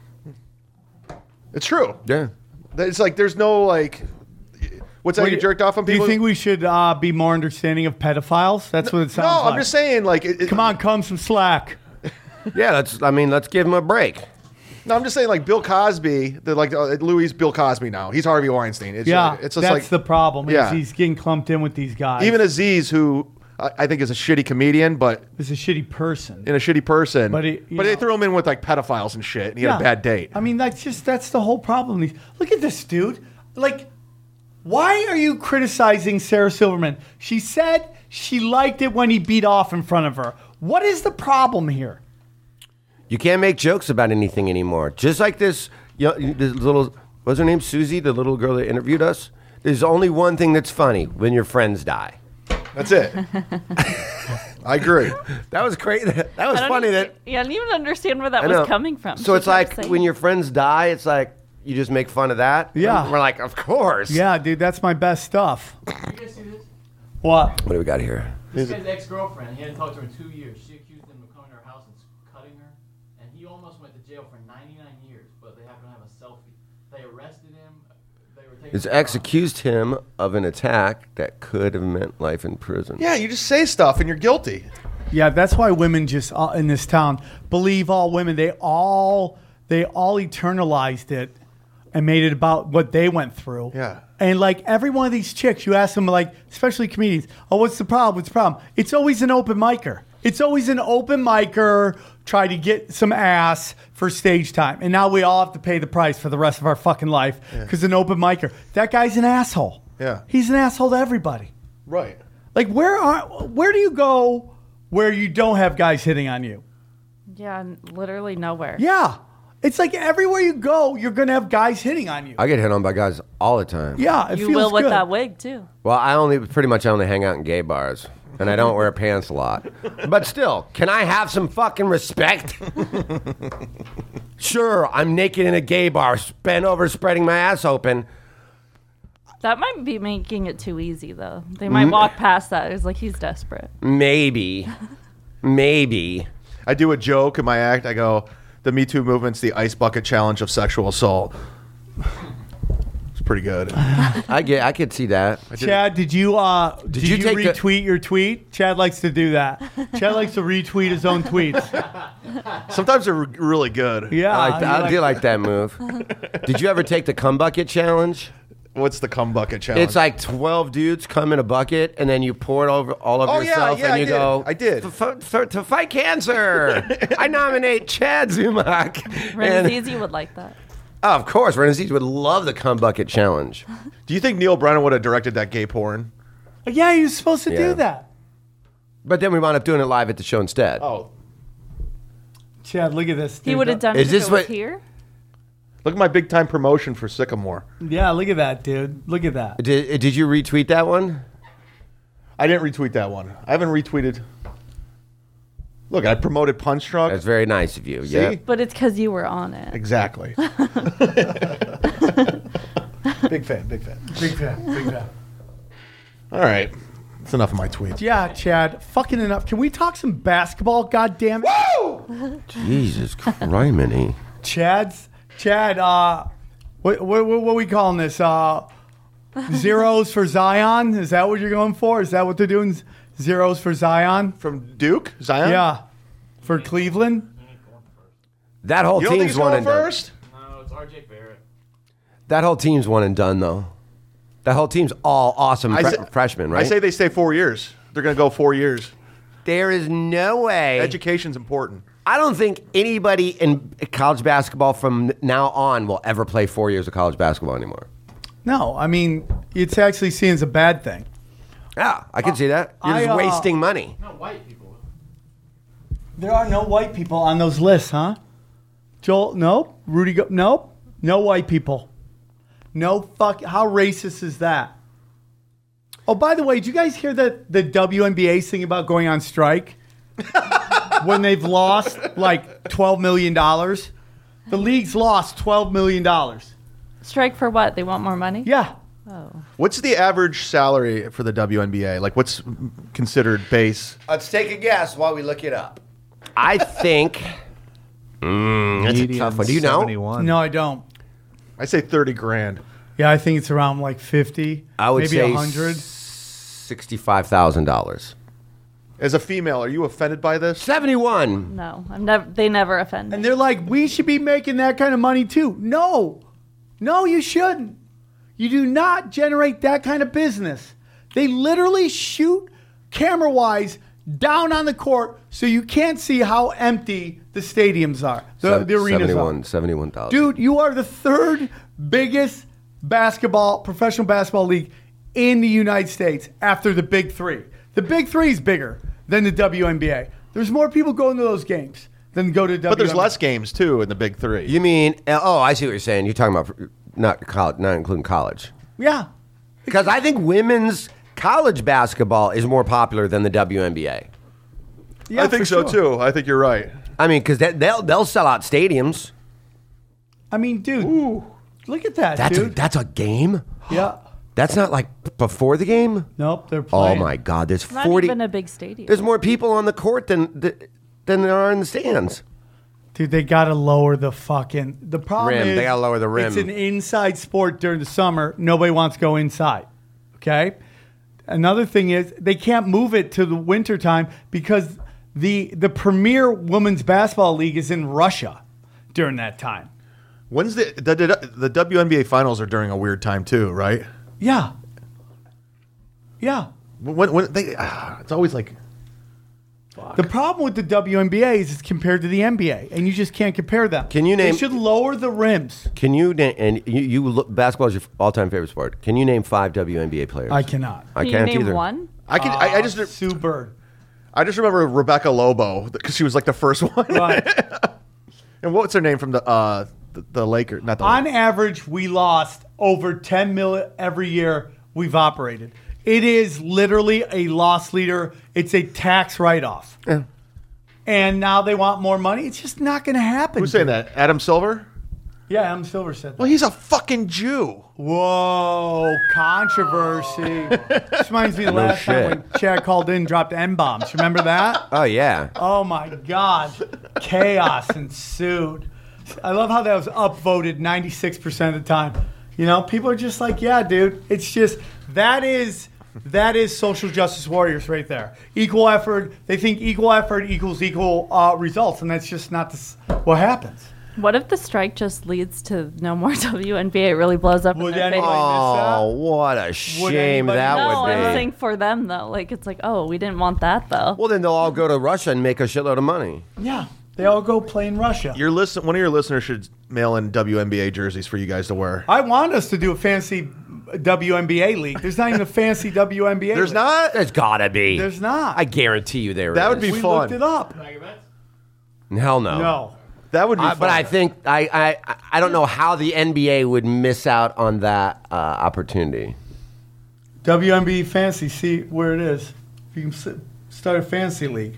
It's true. Yeah. It's like there's no like. What's that? What You jerked off on Do people? you think we should be more understanding of pedophiles? That's what it sounds No, like. I'm just saying. Like, Come on, come some slack. Yeah, let's give him a break. No, I'm just saying. Like Bill Cosby, they're like Louis Bill Cosby now. He's Harvey Weinstein. It's Yeah, it's just that's like the problem. Yeah. Is he's getting clumped in with these guys. even Aziz, who I think is a shitty comedian, but is a shitty person. in a shitty person. But But, you they know. threw him in with like pedophiles and shit, and he had a bad date. I mean, that's the whole problem. Look at this dude. Like, why are you criticizing Sarah Silverman? She said she liked it when he beat off in front of her. What is the problem here? You can't make jokes about anything anymore. Just like this little, what's her name? Susie, the little girl that interviewed us. There's only one thing that's funny: when your friends die. That's it. I agree. That was crazy. That was funny. I didn't even understand where that I know. was coming from. So it's like when your friends die, it's like you just make fun of that. Yeah. We're like, of course. Yeah, dude, that's my best stuff. You guys see this? What? What do we got here? This guy's ex-girlfriend, he hadn't talked to her in 2 years. She accused him of coming to her house and cutting her, and he almost went to jail for 99 years, but they happened to have a selfie. They arrested him. They were taking His ex accused him of an attack that could have meant life in prison. Yeah, you just say stuff and you're guilty. Yeah, that's why women just in this town believe all women. They all eternalized it and made it about what they went through. Yeah. And like every one of these chicks, you ask them, like, especially comedians, oh, what's the problem? What's the problem? It's always an open micer. It's always an open micer try to get some ass for stage time. And now we all have to pay the price for the rest of our fucking life because an open micer. That guy's an asshole. Yeah. He's an asshole to everybody. Right. Like, where do you go where you don't have guys hitting on you? Yeah, literally nowhere. Yeah. It's like everywhere you go, you're going to have guys hitting on you. I get hit on by guys all the time. Yeah, it You feels will with good. that wig too. Well, I only hang out in gay bars, and I don't wear pants a lot. But still, can I have some fucking respect? Sure, I'm naked in a gay bar, bent over, spreading my ass open. That might be making it too easy, though. They might walk past that. It's like he's desperate. Maybe. I do a joke in my act. I go, the Me Too movement's the ice bucket challenge of sexual assault. It's pretty good. I could see that. Chad, did you Did you take the- retweet your tweet? Chad likes to do that. Chad likes to retweet his own tweets. Sometimes they're really good. Yeah. I do like that move. Did you ever take the cum bucket challenge? What's the cum bucket challenge? It's like 12 dudes come in a bucket, and then you pour it all over yourself, and you go, I did. To fight cancer, I nominate Chad Zumock. Renazizi would like that. Oh, of course, Renazizi would love the cum bucket challenge. Do you think Neil Brennan would have directed that gay porn? Yeah, he was supposed to Yeah. do that. But then we wound up doing it live at the show instead. Oh, Chad, look at this. He dude. would have done Is it this if it was what- here. look at my big time promotion for Sycamore. Yeah, look at that, dude. Look at that. Did you retweet that one? I didn't retweet that one. I haven't retweeted. Look, I promoted Punch Drunk. That's very nice of you. See? Yeah. But it's because you were on it. Exactly. Big fan. Big fan. Big fan. All right. That's enough of my tweets. Yeah, Chad. Fucking enough. Can we talk some basketball? God damn it. Jesus criminy. Chad, what are we calling this? Zeros for Zion? Is that what you're going for? Is that what they're doing? Zeros for Zion? From Duke? Zion? Yeah. For Cleveland? That whole You don't think team's he's one going and done. first? No, it's RJ Barrett. That whole team's one and done, though. That whole team's all awesome freshmen, right? I say they stay 4 years. They're going to go 4 years. there is no way. Education's important. I don't think anybody in college basketball from now on will ever play 4 years of college basketball anymore. No, I mean, it's actually seen as a bad thing. Yeah, I can see that. You're just wasting money. No white people. There are no white people on those lists, huh? Joel, nope. Rudy, nope. No white people. No fuck. How racist is that? Oh, by the way, did you guys hear that the WNBA thing about going on strike? When they've lost like $12 million? The league's lost $12 million. Strike for what? They want more money? Yeah. Oh. What's the average salary for the WNBA? Like, what's considered base? Let's take a guess while we look it up. I think that's a tough one. Do you know? 71. No, I don't. I say 30 grand. Yeah, I think it's around like 50. I would maybe say 100. $65,000. As a female, are you offended by this? 71. No, I'm never. They never offend me. And they're like, we should be making that kind of money too. No, you shouldn't. You do not generate that kind of business. They literally shoot camera-wise down on the court so you can't see how empty the stadiums are, the arenas are. 71,000. Dude, you are the third biggest professional basketball league in the United States after the Big Three. The Big Three is bigger than the WNBA. There's more people going to those games than go to WNBA. But there's less games, too, in the Big Three. You mean, oh, I see what you're saying. You're talking about not college, not including college. Yeah. Because I think women's college basketball is more popular than the WNBA. Yeah, I think for so sure. too. I think you're right. I mean, because they'll sell out stadiums. I mean, dude, look at that, That's dude. that's a game. Yeah. That's not like before the game. Nope, they're Oh playing. my God! There's It's not 40. even a big stadium. There's more people on the court than there are in the stands. Dude, they got to lower the fucking... The problem Rim. is... They gotta lower the rim. It's an inside sport during the summer. Nobody wants to go inside. Okay? Another thing is they can't move it to the wintertime because the premier women's basketball league is in Russia during that time. When's the WNBA finals are during a weird time too, right? Yeah. Yeah. When they, it's always like The problem with the WNBA is it's compared to the NBA, and you just can't compare them. Can you name- They should lower the rims. Can you and you look, basketball is your all-time favorite sport? Can you name 5 WNBA players? I cannot. I Can can't you name either. one? I can. I just Sue Bird. I just remember Rebecca Lobo because she was like the first one. Right. And what's her name from the Lakers? Not the On average, we lost over 10 million every year we've operated. It is literally a loss leader. It's a tax write-off. Yeah. And now they want more money. It's just not going to happen. Who's saying that? Adam Silver? Yeah, Adam Silver said that. Well, he's a fucking Jew. Whoa, controversy. This reminds me of the No last time shit. when Chad called in and dropped M-bombs. Remember that? Oh yeah. Oh, my God. Chaos ensued. I love how that was upvoted 96% of the time. You know, people are just like, yeah, dude. It's just, that is social justice warriors right there. Equal effort. They think equal effort equals equal results, and that's just not what happens. What if the strike just leads to no more WNBA? It really blows up. Would in their face? anybody- Oh, what a shame anybody- that No, would be. I'm saying for them though. Like it's like, oh, we didn't want that though. Well, then they'll all go to Russia and make a shitload of money. Yeah, they all go play in Russia. One of your listeners should mail in WNBA jerseys for you guys to wear. I want us to do a fancy WNBA league. There's not even a fancy WNBA. There's league. not. There's gotta be. There's not. I guarantee you there That is. would be We fun. looked it up. Hell no. No. That would be fun. But I think I don't know how the NBA would miss out on that opportunity. WNBA fancy. See where it is. You can start a fancy league.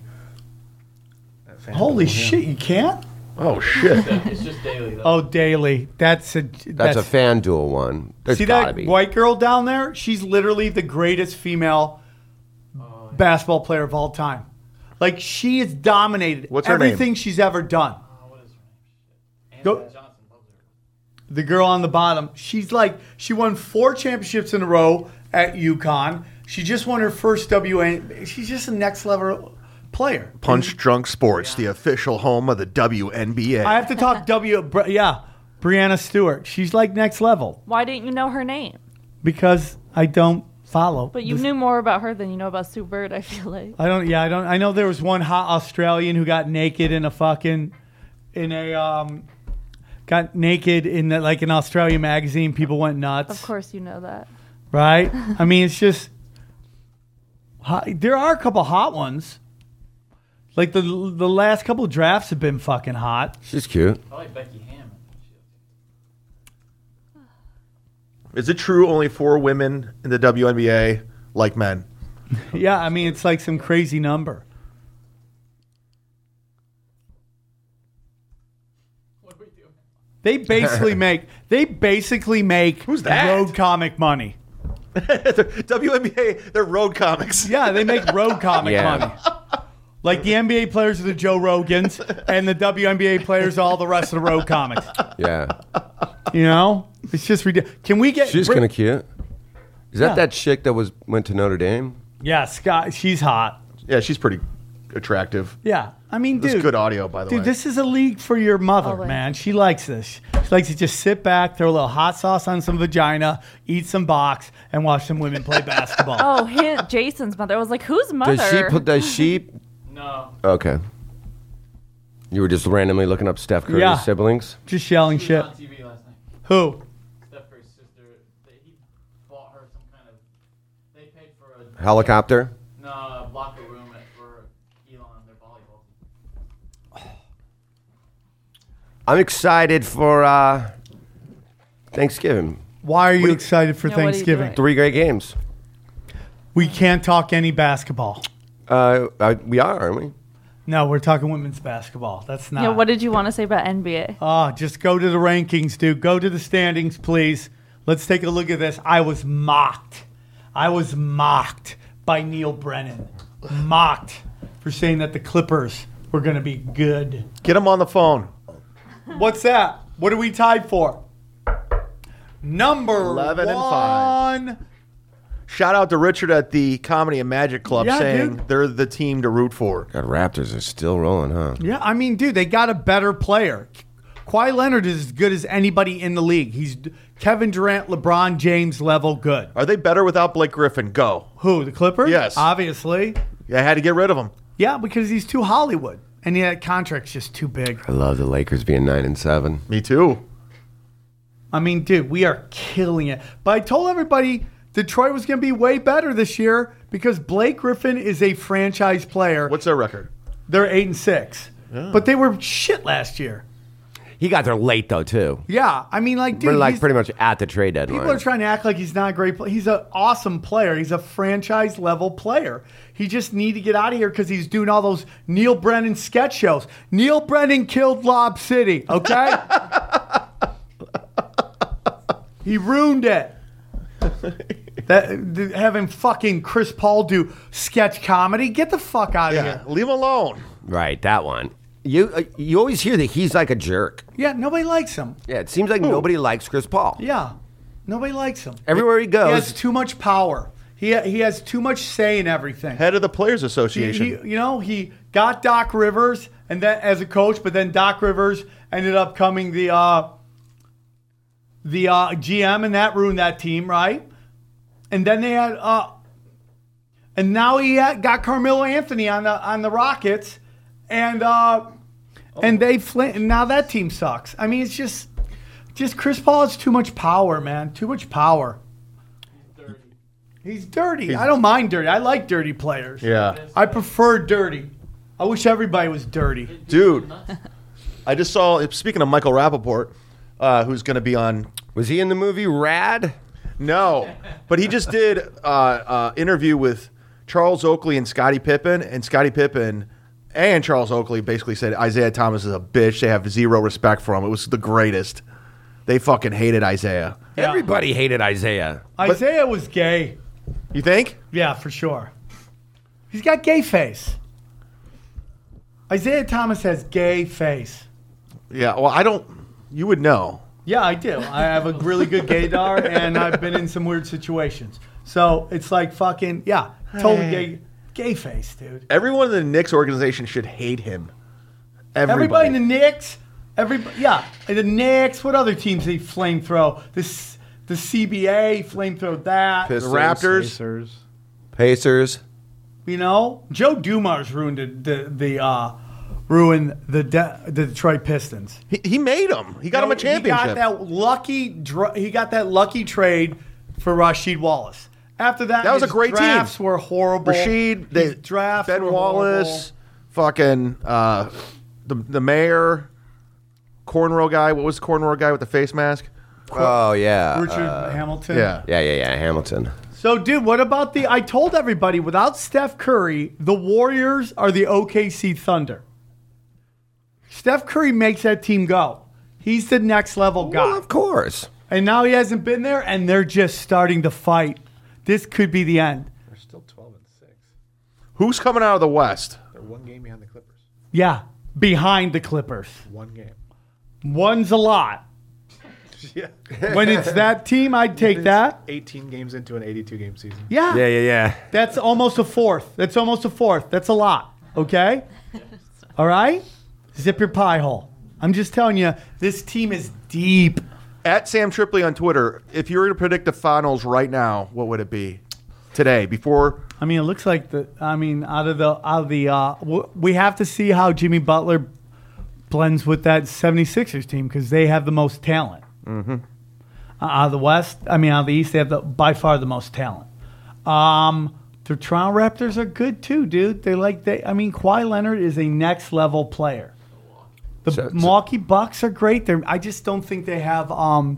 Holy shit! You can't. Oh shit. It's just daily though. Oh, daily. That's a FanDuel one. There's See gotta that be. white girl down there? She's literally the greatest female basketball player of all time. Like she has dominated What's her name? everything she's ever done. What is her name? Go- Angela Johnson loves her. The girl on the bottom, she won 4 championships in a row at UConn. She just won her first WNBA. She's just a next level player. Punch Drunk Sports, the official home of the WNBA. I have to talk Brianna Stewart. She's like next level Why didn't you know her name? because I don't follow. But you knew more about her than you know about Sue Bird. I feel like. I don't. I know there was one hot Australian who got naked in got naked in like an Australian magazine. People went nuts. Of course, you know that. Right? I mean, it's just there are a couple hot ones. Like the last couple of drafts have been fucking hot. She's cute. I like Becky Hammond. Is it true only 4 women in the WNBA like men? Yeah, I mean, it's like some crazy number. What are we doing? They basically make Who's that? road comic money. WNBA, they're road comics. Yeah, they make road comic Yeah. money. Like the NBA players are the Joe Rogans, and the WNBA players are all the rest of the road comics. Yeah. You know, it's just ridiculous. Can we get? She's kind of cute. Is that Yeah. that chick that went to Notre Dame? Yeah, Scott. She's hot. Yeah, she's pretty attractive. Yeah, I mean, This dude. is good audio, by the way. Dude, this is a league for your mother, Always. man. She likes this. She likes to just sit back, throw a little hot sauce on some vagina, eat some box, and watch some women play basketball. Oh, Jason's mother. I was like, whose mother? Does she? No. Okay. You were just randomly looking up Steph Curry's Yeah. siblings. Just yelling She was shit. on TV last night. Who? Steph Curry's sister. He bought her some kind of. They paid for a Helicopter. locker room for Elon, their volleyball team. I'm excited for Thanksgiving. Why are you excited for Yeah, what are you Thanksgiving? doing? 3 great games. We can't talk any basketball. We are, aren't we? No, we're talking women's basketball. That's not. Yeah, what did you want to say about NBA? Just go to the rankings, dude. Go to the standings, please. Let's take a look at this. I was mocked by Neil Brennan. Mocked for saying that the Clippers were going to be good. Get him on the phone. What's that? What are we tied for? Number 11 and 1. Shout out to Richard at the Comedy and Magic Club Yeah, saying dude. they're the team to root for. God, Raptors are still rolling, huh? Yeah, I mean, dude, they got a better player. Kawhi Leonard is as good as anybody in the league. He's Kevin Durant, LeBron James level good. Are they better without Blake Griffin? Go. Who, the Clippers? Yes. Obviously. I had to get rid of him. Yeah, because he's too Hollywood. And that contract's just too big. I love the Lakers being 9-7. Me too. I mean, dude, we are killing it. But I told everybody Detroit was going to be way better this year because Blake Griffin is a franchise player. What's their record? They're 8-6. But they were shit last year. He got there late, though, too. Yeah, I mean, like, dude, We're like he's- pretty much at the trade deadline. people are trying to act like he's not a great player. He's an awesome player. He's a franchise level player. He just need to get out of here because he's doing all those Neil Brennan sketch shows. Neil Brennan killed Lob City, okay? He ruined it. Having fucking Chris Paul do sketch comedy. Get the fuck out of Yeah. here. Leave him alone. Right, that one. You always hear that he's like a jerk. Yeah, nobody likes him. Yeah, it seems like nobody likes Chris Paul. Yeah, nobody likes him. Everywhere he He goes, has too much power. He has too much say in everything. Head of the Players Association. He got Doc Rivers and then as a coach, but then Doc Rivers ended up coming the GM, and that ruined that team, right? And then they had, and now he got Carmelo Anthony on the Rockets, and and now that team sucks. I mean, it's just Chris Paul has too much power, man. Too much power. He's dirty. I don't mind dirty. I like dirty players. Yeah. I prefer dirty. I wish everybody was dirty. Dude, I just saw, speaking of Michael Rappaport, who's going to be on. was he in the movie Rad? No, but he just did interview with Charles Oakley and Scottie Pippen, and Scottie Pippen and Charles Oakley basically said Isaiah Thomas is a bitch. They have zero respect for him. It was the greatest. They fucking hated Isaiah. Yeah. Everybody hated Isaiah. Isaiah was gay. You think? Yeah, for sure. He's got gay face. Isaiah Thomas has gay face. Yeah, well, you would know. Yeah, I do. I have a really good gaydar, and I've been in some weird situations. So it's like fucking, yeah, totally gay face, dude. Everyone in the Knicks organization should hate him. Everybody in the Knicks, the Knicks. What other teams they flamethrow? The CBA flamethrow that. Pistons, the Raptors. Pacers. Pacers. You know, Joe Dumars ruined the Detroit Pistons. He made him. He got him a championship. He got that lucky trade for Rasheed Wallace. After that, That was a his great team. drafts were horrible. Rasheed, His drafts Ben were Wallace, fucking the mayor, cornrow guy. What was the cornrow guy with the face mask? Oh, yeah. horrible. Richard Hamilton. Yeah. Yeah, Hamilton. So, dude, what about I told everybody, without Steph Curry, the Warriors are the OKC Thunder. Steph Curry makes that team go. He's the next level guy. Well, of course. And now he hasn't been there, and they're just starting to fight. This could be the end. They're still 12-6. Who's coming out of the West? They're one game behind the Clippers. Yeah, behind the Clippers. One game. One's a lot. Yeah. When it's that team, I'd take that. 18 games into an 82-game season. Yeah. Yeah. That's almost a fourth. That's a lot. Okay? All right? Zip your pie hole. I'm just telling you, this team is deep. At Sam Tripoli on Twitter, if you were to predict the finals right now, what would it be today? Before I mean, it looks like we have to see how Jimmy Butler blends with that 76ers team because they have the most talent. Mm-hmm. Out of the West, out of the East, they have by far the most talent. The Toronto Raptors are good too, dude. Kawhi Leonard is a next level player. The Milwaukee Bucks are great. I just don't think they have.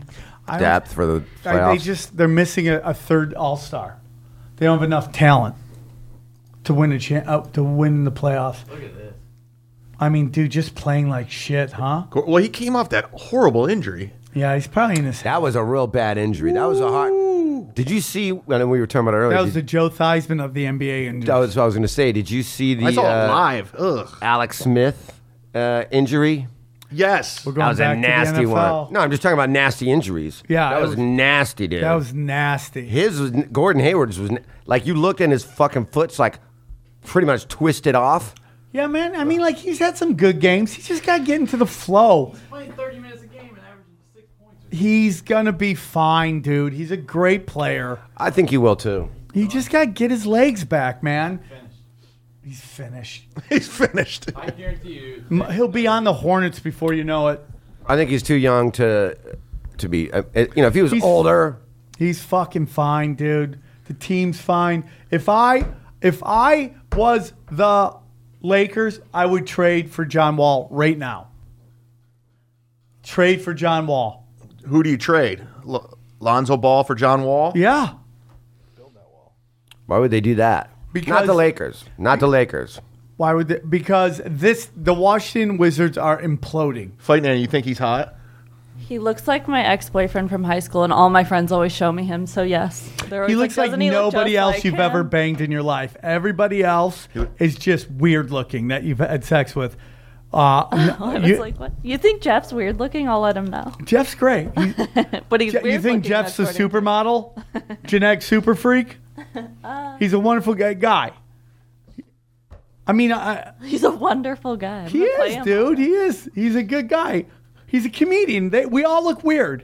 depth for the playoffs. They're missing a third all-star. They don't have enough talent to win to win the playoffs. Look at this. I mean, dude, just playing like shit, huh? Well, he came off that horrible injury. Yeah, he's probably in his. That was a real bad injury. That was a hard. Did you see when we were talking about it earlier? That was the Joe Theismann of the NBA. And that was what I was going to say. Did you see the I saw it live. Ugh. Alex Smith injury? Yes. we're That going was a back to the nasty NFL. one. No, I'm just talking about nasty injuries. Yeah, that it was was- nasty, dude. That was nasty. His was Gordon Hayward's was like you looked and his fucking foot's like pretty much twisted off. Yeah, man. I mean, like he's had some good games. He's just got to get into the flow. He's playing 30 minutes a game and averaging 6 points. He's gonna be fine, dude. He's a great player. I think he will too. He just got to get his legs back, man. Finished. He's finished. He's finished. I guarantee you. He'll be on the Hornets before you know it. I think he's too young to be. If he was He's- older, He's fucking fine, dude. The team's fine. If I was the Lakers, I would trade for John Wall right now. Trade for John Wall. Who do you trade? Lonzo Ball for John Wall? Yeah. why would they do that? Because- Not the Lakers. Not the Lakers. Why would they? Because the Washington Wizards are imploding. Fighting, and you think he's hot? He looks like my ex-boyfriend from high school, and all my friends always show me him. So yes, they're He always looks like "Doesn't he look nobody just else like you've him?" ever banged in your life. Everybody else is just weird looking that you've had sex with. I was like, what? You think Jeff's weird looking? I'll let him know. Jeff's great. But he's weird You think looking, Jeff's a according to- supermodel? Genetic super freak? He's a wonderful guy. I mean, He's a wonderful guy. I'm he gonna play is, him. dude. He is. He's a good guy. He's a comedian. We all look weird.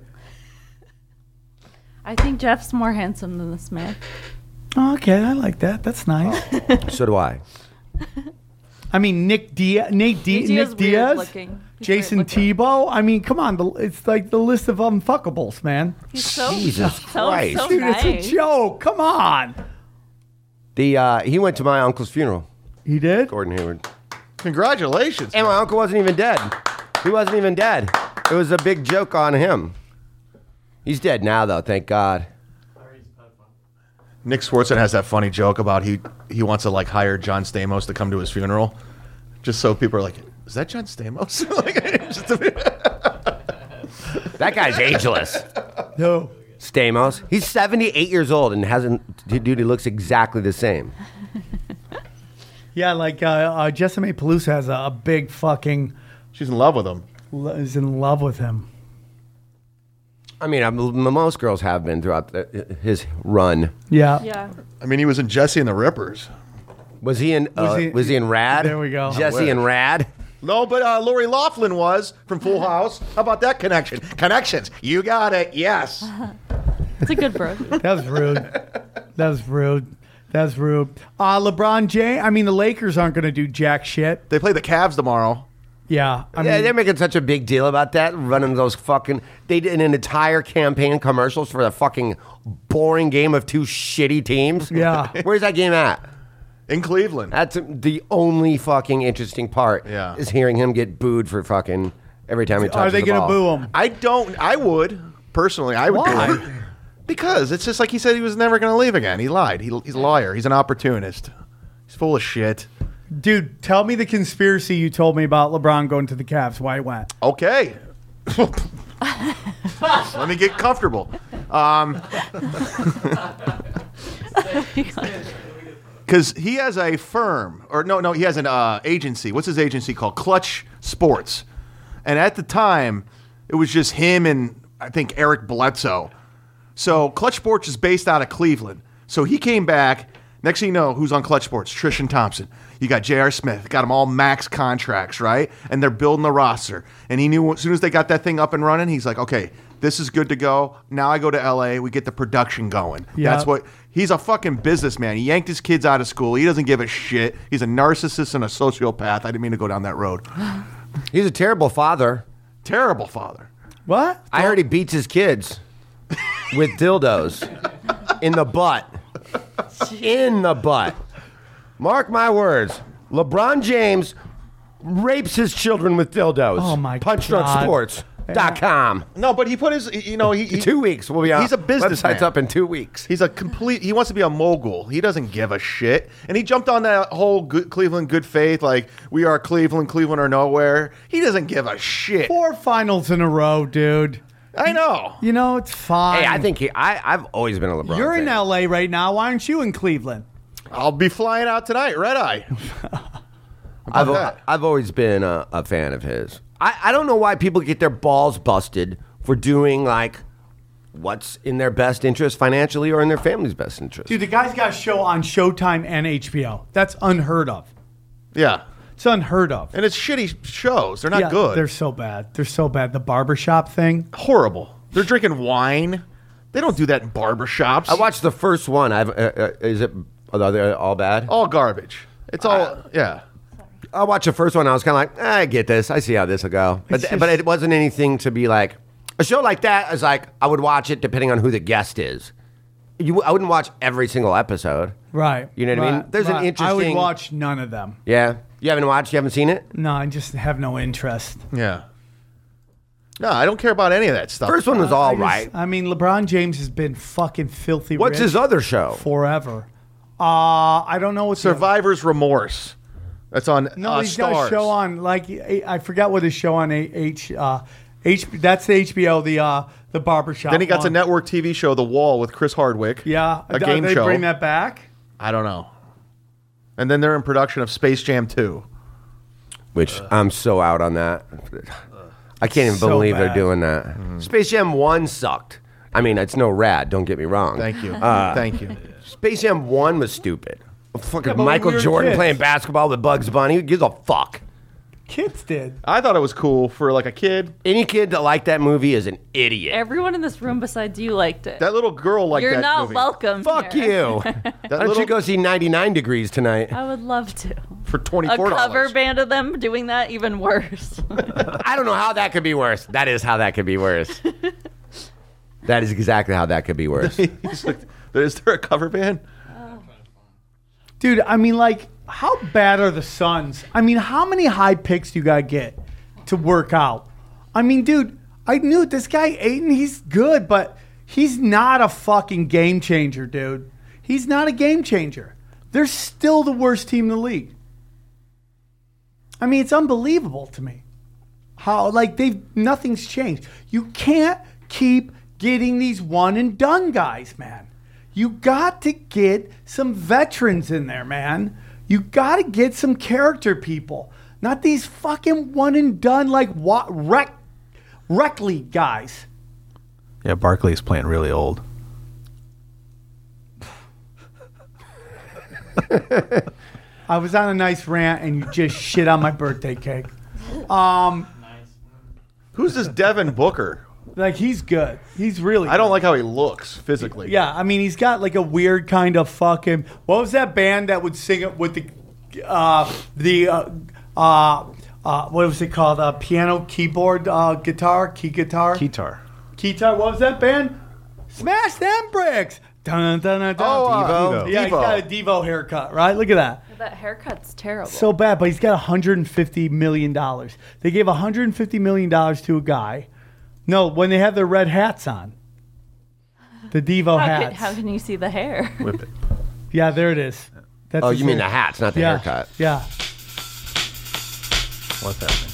I think Jeff's more handsome than this man. Okay, I like that. That's nice. So do I. I mean, Nick Diaz, He is weird Diaz, looking. He's Jason weird looking. Tebow. I mean, come on. It's like the list of unfuckables, man. He's so Jesus so, Christ. so Dude, nice. it's a joke. Come on. He went to my uncle's funeral, He did? Gordon Hayward. Congratulations. And my uncle wasn't even dead. He wasn't even dead. It was a big joke on him. He's dead now, though, thank God. Nick Swartzen has that funny joke about he wants to like hire John Stamos to come to his funeral, just so people are like, "Is that John Stamos?" That guy's ageless. No. Stamos. He's 78 years old and dude, he looks exactly the same. Yeah, like Jessamy Pelusa has a big fucking She's in love with him. is in love with him. I mean, most girls have been throughout his run. Yeah. Yeah. I mean, he was in Jesse and the Rippers. Was he in? Was he in Rad? There we go. Jesse and Rad. No, but Lori Loughlin was from Full House. How about that connection? Connections. You got it. Yes. It's a good bro. That was rude. That was rude. That's rude. LeBron James. I mean, the Lakers aren't going to do jack shit. They play the Cavs tomorrow. Yeah. I Yeah, mean, they're making such a big deal about that, running those fucking. They did an entire campaign commercials for the fucking boring game of two shitty teams. Yeah. Where's that game at? In Cleveland. That's the only fucking interesting part. Yeah. Is hearing him get booed for fucking every time he touches are they the going to ball. boo him? I would. Personally, I would Why? do it. Because it's just like he said he was never going to leave again. He lied. He's a liar. He's an opportunist. He's full of shit. Dude, tell me the conspiracy you told me about LeBron going to the Cavs. Why he went? Okay. Let me get comfortable. Because he has a firm, or no, he has an agency. What's his agency called? Clutch Sports. And at the time, it was just him and I think Eric Bledsoe. So Clutch Sports is based out of Cleveland. So he came back. Next thing you know, who's on Clutch Sports? Trishan Thompson. You got J.R. Smith. Got them all max contracts, right? And they're building the roster. And he knew as soon as they got that thing up and running, he's like, okay, this is good to go. Now I go to L.A. We get the production going. Yeah. That's what he's a fucking businessman. He yanked his kids out of school. He doesn't give a shit. He's a narcissist and a sociopath. I didn't mean to go down that road. He's a terrible father. Terrible father. What? I heard he beats his kids with dildos in the butt. In the butt. Mark my words. LeBron James rapes his children with dildos. Oh, my Punched God. on sports. .com. No, but he put his, he 2 weeks. We'll be on. He's a businessman. Website's up in 2 weeks. He's he wants to be a mogul. He doesn't give a shit. And he jumped on that whole Cleveland good faith, like, we are Cleveland or nowhere. He doesn't give a shit. 4 finals in a row, dude. I know. It's fine. Hey, I think I've always been a LeBron You're fan. in L.A. right now. Why aren't you in Cleveland? I'll be flying out tonight, red eye. I've always been a fan of his. I don't know why people get their balls busted for doing, like, what's in their best interest financially or in their family's best interest. Dude, the guy's got a show on Showtime and HBO. That's unheard of. Yeah. It's unheard of. And it's shitty shows. They're not good. They're so bad. They're so bad. The barbershop thing. Horrible. They're drinking wine. They don't do that in barbershops. I watched the first one. Are they all bad? All garbage. It's all, yeah. I watched the first one. I was kind of like, I get this. I see how this will go. But it wasn't anything to be like, a show like that is like, I would watch it depending on who the guest is. I wouldn't watch every single episode. Right. You know what I mean? There's an interesting... I would watch none of them. Yeah. You haven't watched? You haven't seen it? No, I just have no interest. Yeah. No, I don't care about any of that stuff. First one was all right. I mean, LeBron James has been fucking filthy What's rich his other show? forever. I don't know what Survivor's Remorse. That's on No, he's Stars. got a show on, like, I forgot what his show on that's the HBO, the barbershop Then he got one. the network TV show, The Wall, with Chris Hardwick. Yeah. A game they show. bring that back? I don't know. And then they're in production of Space Jam 2. Which I'm so out on that. I can't even So believe they're bad. doing that. Space Jam 1 sucked. I mean, it's no rad, don't get me wrong. Thank you. Thank you. Space Jam 1 was stupid. Fucking but Michael we were Jordan kids. playing basketball with Bugs Bunny. Who gives a fuck? Kids did. I thought it was cool for like a kid. Any kid that liked that movie is an idiot. Everyone in this room besides you liked it. That little girl liked You're that not movie. welcome. Fuck here. you. Why don't you go see 99 Degrees tonight? I would love to. For A $24. cover band of them doing that, even worse. I don't know how that could be worse. That is how that could be worse. That is exactly how that could be worse. He's like, is there a cover band? Dude, I mean, like, how bad are the Suns? I mean, how many high picks do you got to get to work out? I mean, dude, I knew this guy, Ayton, he's good, but he's not a fucking game changer, dude. He's not a game changer. They're still the worst team in the league. I mean, it's unbelievable to me how, like, nothing's changed. You can't keep getting these one and done guys, man. You got to get some veterans in there, man. You got to get some character people, not these fucking one and done like rec league guys. Yeah, Barkley's playing really old. I was on a nice rant and you just shit on my birthday cake. Who's this Devin Booker? Like, he's good. He's really I don't good. like how he looks physically. Yeah, I mean, he's got like a weird kind of fucking. What was that band that would sing it with the what was it called? Piano, keyboard, guitar, key guitar, Keytar. Keytar. What was that band? Smash them bricks. Dun, dun, dun, dun. Oh, Devo. Yeah, he's got a Devo haircut, right? Look at that. That haircut's terrible. So bad, but he's got $150 million. They gave $150 million to a guy. No, when they have their red hats on. The Devo hats. How can you see the hair? Whip it. Yeah, there it is. That's Oh, his you mean the hair. hats, not the Yeah, haircut. yeah. What's happening?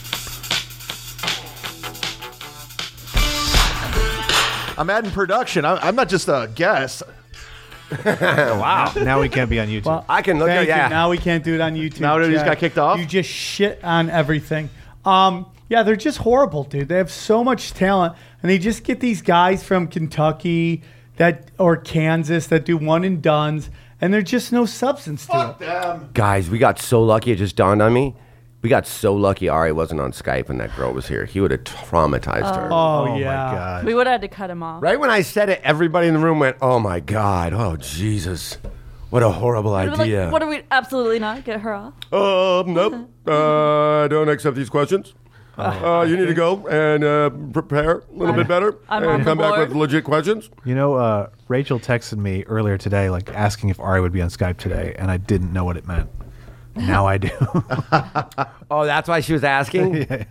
I'm adding production. I'm not just a guest. Wow. Now we can't be on YouTube. Well, I can look at thank you. yeah. Now we can't do it on YouTube. Now that he's Jack. got kicked off? You just shit on everything. Yeah, they're just horrible, dude. They have so much talent, and they just get these guys from Kentucky or Kansas that do one and dones, and there's just no substance to it. Them. Guys, we got so lucky. It just dawned on me. We got so lucky Ari wasn't on Skype and that girl was here. He would have traumatized her. Oh, oh yeah. my God. We would have had to cut him off. Right when I said it, everybody in the room went, "Oh my God! Oh Jesus! What a horrible We'd have been idea!" like, what do we absolutely not get her off? Nope. I don't accept these questions. You need to go and prepare a little bit better I'm on and the come back board. with legit questions. You know, Rachel texted me earlier today, like asking if Ari would be on Skype today, and I didn't know what it meant. Now I do. Oh, that's why she was asking?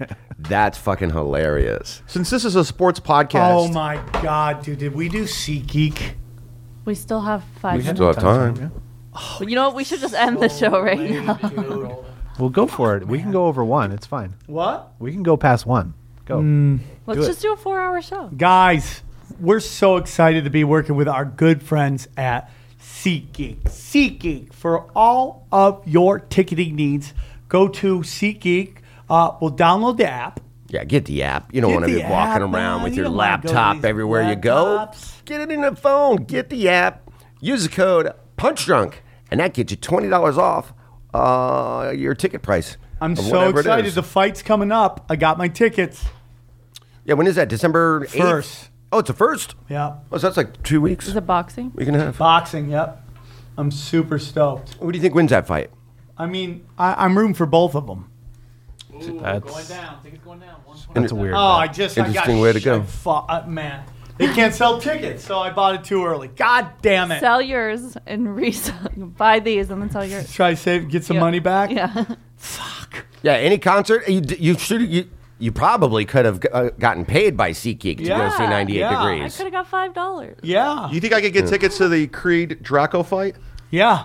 That's fucking hilarious. Since this is a sports podcast, Oh my God, dude! Did we do SeatGeek? We still have 5 We minutes. Still have time. Yeah. You know what? We should just end the show right now. Dude. We'll go for it. We can go over 1. It's fine. What? We can go past 1. Go. Let's just do a 4-hour show. Guys, we're so excited to be working with our good friends at SeatGeek. SeatGeek, for all of your ticketing needs, go to SeatGeek. We'll download the app. Yeah, get the app. You don't Get want to be the walking app, around man. with You your don't wanna go to laptop these everywhere you go. laptops. Get it in the phone. Get the app. Use the code PUNCHDRUNK, and that gets you $20 off your ticket price. I'm of so whatever it excited. is. The fight's coming up. I got my tickets. Yeah, when is that? December 8th? 1st. Oh, it's the 1st? Yeah. Oh, so that's like 2 weeks. Is it boxing? Week and a half. Boxing, yep. I'm super stoked. Who do you think wins that fight? I mean, I'm rooting for both of them. Ooh, That's- going down. Tickets going down. That's a weird. Oh, I got Interesting way to go. man, they can't sell tickets, so I bought it too early. God damn it! Sell yours and resell. Buy these and then sell yours. Try to save, get some Yeah. money back. Yeah. Fuck. Yeah, any concert. You probably could have gotten paid by SeatGeek to go see 98 yeah. I Degrees. could have got $5. Yeah. you think I could get tickets to the Creed Draco fight? Yeah.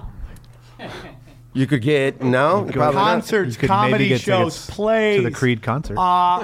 You could get, no? Probably not. Concerts, You could comedy maybe get shows, tickets plays, to the Creed concert.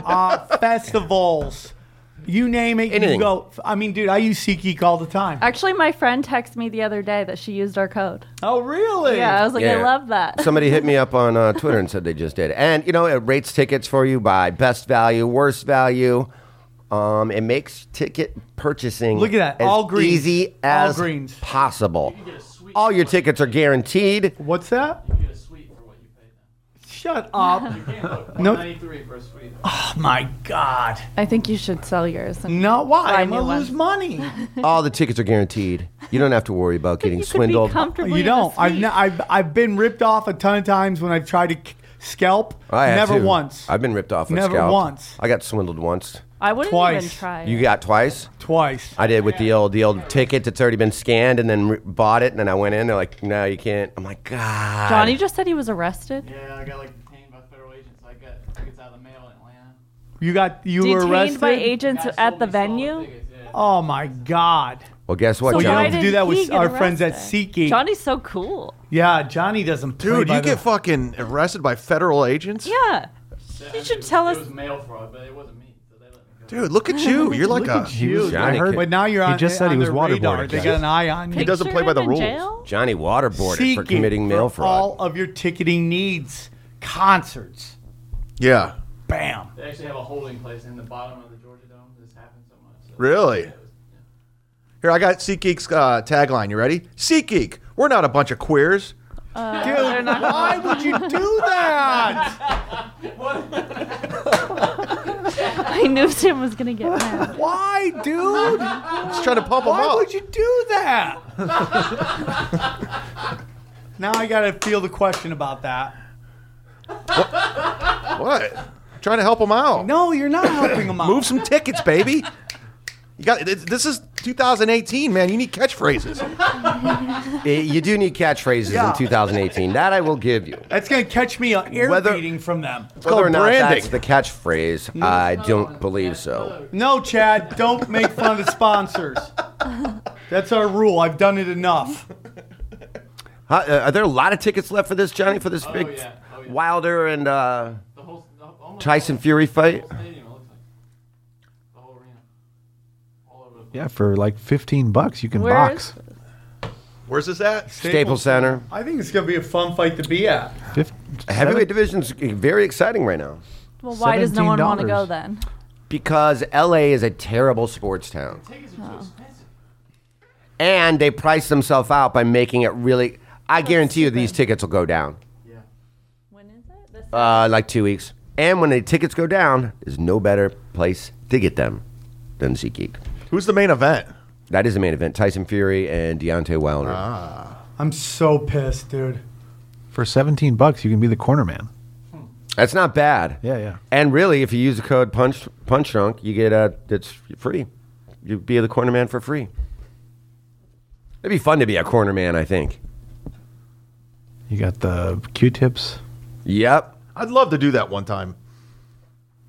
festivals. You name it, Anything. you go. I mean, dude, I use SeatGeek all the time. Actually, my friend texted me the other day that she used our code. Oh, really? Yeah, I was like, I Yeah. love that. Somebody hit me up on Twitter and said they just did. And, you know, it rates tickets for you by best value, worst value. It makes ticket purchasing Look at that. as All greens. easy All as greens. possible. You get a suite. All your tickets are guaranteed. What's that? You get a suite for what you paid them. Shut up. You can't look. No. $193 for a suite. Oh, my God. I think you should sell yours. And No, why? buy I'm new going to ones. lose money. All the tickets are guaranteed. You don't have to worry about getting You could swindled. be comfortably You in a don't. suite. I've been ripped off a ton of times when I've tried to scalp. I have Never too. once. I've been ripped off. With Never scalp. once. I got swindled once. I wouldn't Twice. even try. You it. got twice? Twice. I did with the old ticket that's already been scanned and then bought it. And then I went in. They're like, no, you can't. I'm like, God. Johnny just said he was arrested. Yeah, I got like detained by federal agents. I got tickets out of the mail in Atlanta. You were Detained arrested? by agents Guy at sold the me solid venue. tickets, yeah. Oh, my God. Well, guess what, So Well, you why don't Johnny? have to did do that he with get our friends at arrested? SeatGeek. Johnny's so cool. Yeah, Johnny doesn't play Dude, by you the- get fucking arrested by federal agents? Yeah. You should tell us. It was mail fraud, but it wasn't me, so they let me go. Dude, look at you. You're like Look a. at you. Johnny I heard, could- But now you're He on, just said on he was their radar. waterboarded, They yeah. got an eye on you. He doesn't Picture play by the him in rules. jail? Johnny waterboarded for SeatGeek committing mail for fraud. all of your ticketing needs. Concerts. Yeah. Bam. They actually have a holding place in the bottom of the Georgia Dome. This happens so much. So Really? Yeah. Here, I got SeatGeek's tagline. You ready? SeatGeek. We're not a bunch of queers. Dude, why would you do that? I knew Sam was gonna get mad. Why, dude? Just trying to pump them Why up. would you do that? Now I gotta feel the question about that. What? Trying to help them out. No, you're not helping them out. Move some tickets, baby. You got this is 2018, man. You need catchphrases. You do need catchphrases Yeah. in 2018. That I will give you. That's gonna catch me an ear Whether- beating from them. Whether or called not branding. that's the catchphrase, I don't believe so. No, Chad, don't make fun of the sponsors. That's our rule. I've done it enough. Are there a lot of tickets left for this, Johnny? For this big yeah. Oh, yeah. Wilder and The whole, almost Tyson the whole- Fury fight? The whole stadium, it looks like. The whole arena. All over the place. yeah, for like $15, you can Where box. Where's this at? Staples Center. I think it's gonna be a fun fight to be at. Heavyweight division's very exciting right now Well, why does no one want to $17. go then? because LA is a terrible sports town. Tickets are too expensive. And they price themselves out by making it really. I guarantee you these tickets will go down. Yeah. When is it? This Like 2 weeks. And when the tickets go down, there's no better place to get them than SeatGeek. Who's the main event? That is the main event. Tyson Fury and Deontay Wilder. I'm so pissed, dude. For $17, you can be the corner man. That's not bad. Yeah, yeah. And really, if you use the code Punch Drunk, you get it's free. You be the corner man for free. It'd be fun to be a corner man, I think. You got the Q-tips. Yep. I'd love to do that one time.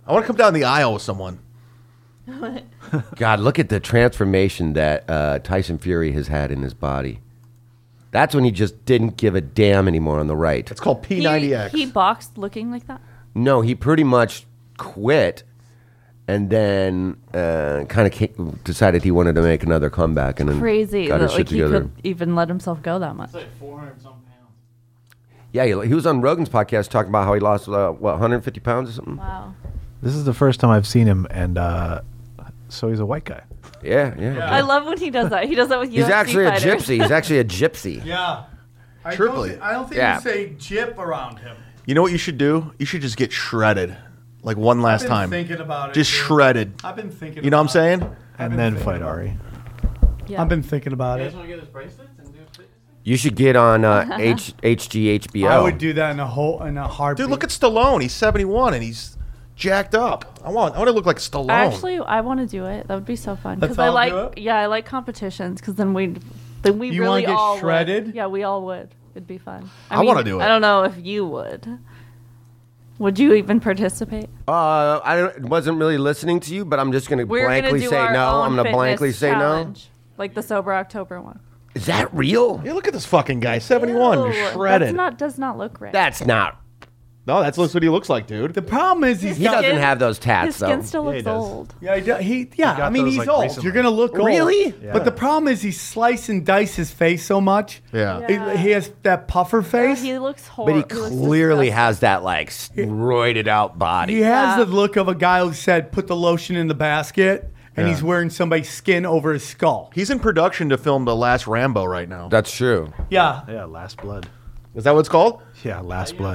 I want to come down the aisle with someone. God, look at the transformation that Tyson Fury has had in his body. That's when he just didn't give a damn anymore on the right. It's called P90X. He boxed looking like that? No, he pretty much quit and then kind of decided he wanted to make another comeback and then Crazy got that his shit like he together. could even let himself go that much. It's like 400 some pounds. Yeah, he was on Rogan's podcast talking about how he lost, 150 pounds or something? Wow. This is the first time I've seen him, and so he's a white guy. Yeah. I love when he does that. He does that with UFC He's actually fighters. a gypsy. He's actually a gypsy. Yeah. Triply. I don't think Yeah. you say jip around him. You know what you should do? You should just get shredded, like one last I've been time. thinking about it. Just dude. shredded. I've been thinking. You know what I'm about it. saying? And then fight Ari. Yeah. I've been thinking about You it. guys want to get his bracelets and do fitness thing? You should get on HGHBO. I would do that in a heartbeat. Dude, look at Stallone. He's 71 and he's jacked up. I want to look like Stallone. Actually, I want to do it. That would be so fun. Let's Because I all like, do it? yeah, I like competitions. Because then we You really wanna get all shredded? Would. Yeah, we all would. It'd be fun. I wanna do it. I don't know if you would. Would you even participate? I wasn't really listening to you, but I'm just going to We're blankly do say our no. own I'm going to blankly fitness say challenge, like the Sober October one. no. Is that real? Yeah, look at this fucking guy. 71. Ew, You're shredded. does not look right. That's not. No, that's what he looks like, dude. The problem is He doesn't have those tats, His skin though. still Yeah, he looks does. old. Yeah, got I mean, those, he's like, old. recently. You're gonna look old. Really? Yeah. But the problem is he slice and dice his face so much. Yeah. Yeah. He has that puffer face. He looks But horrible. he clearly has that, like, roided out body. He has Yeah. the look of a guy who said, "Put the lotion in the basket," and Yeah. he's wearing somebody's skin over his skull. He's in production to film the last Rambo right now. That's true. Yeah. Yeah, Last Blood. Is that what it's called? Yeah, Last Blood.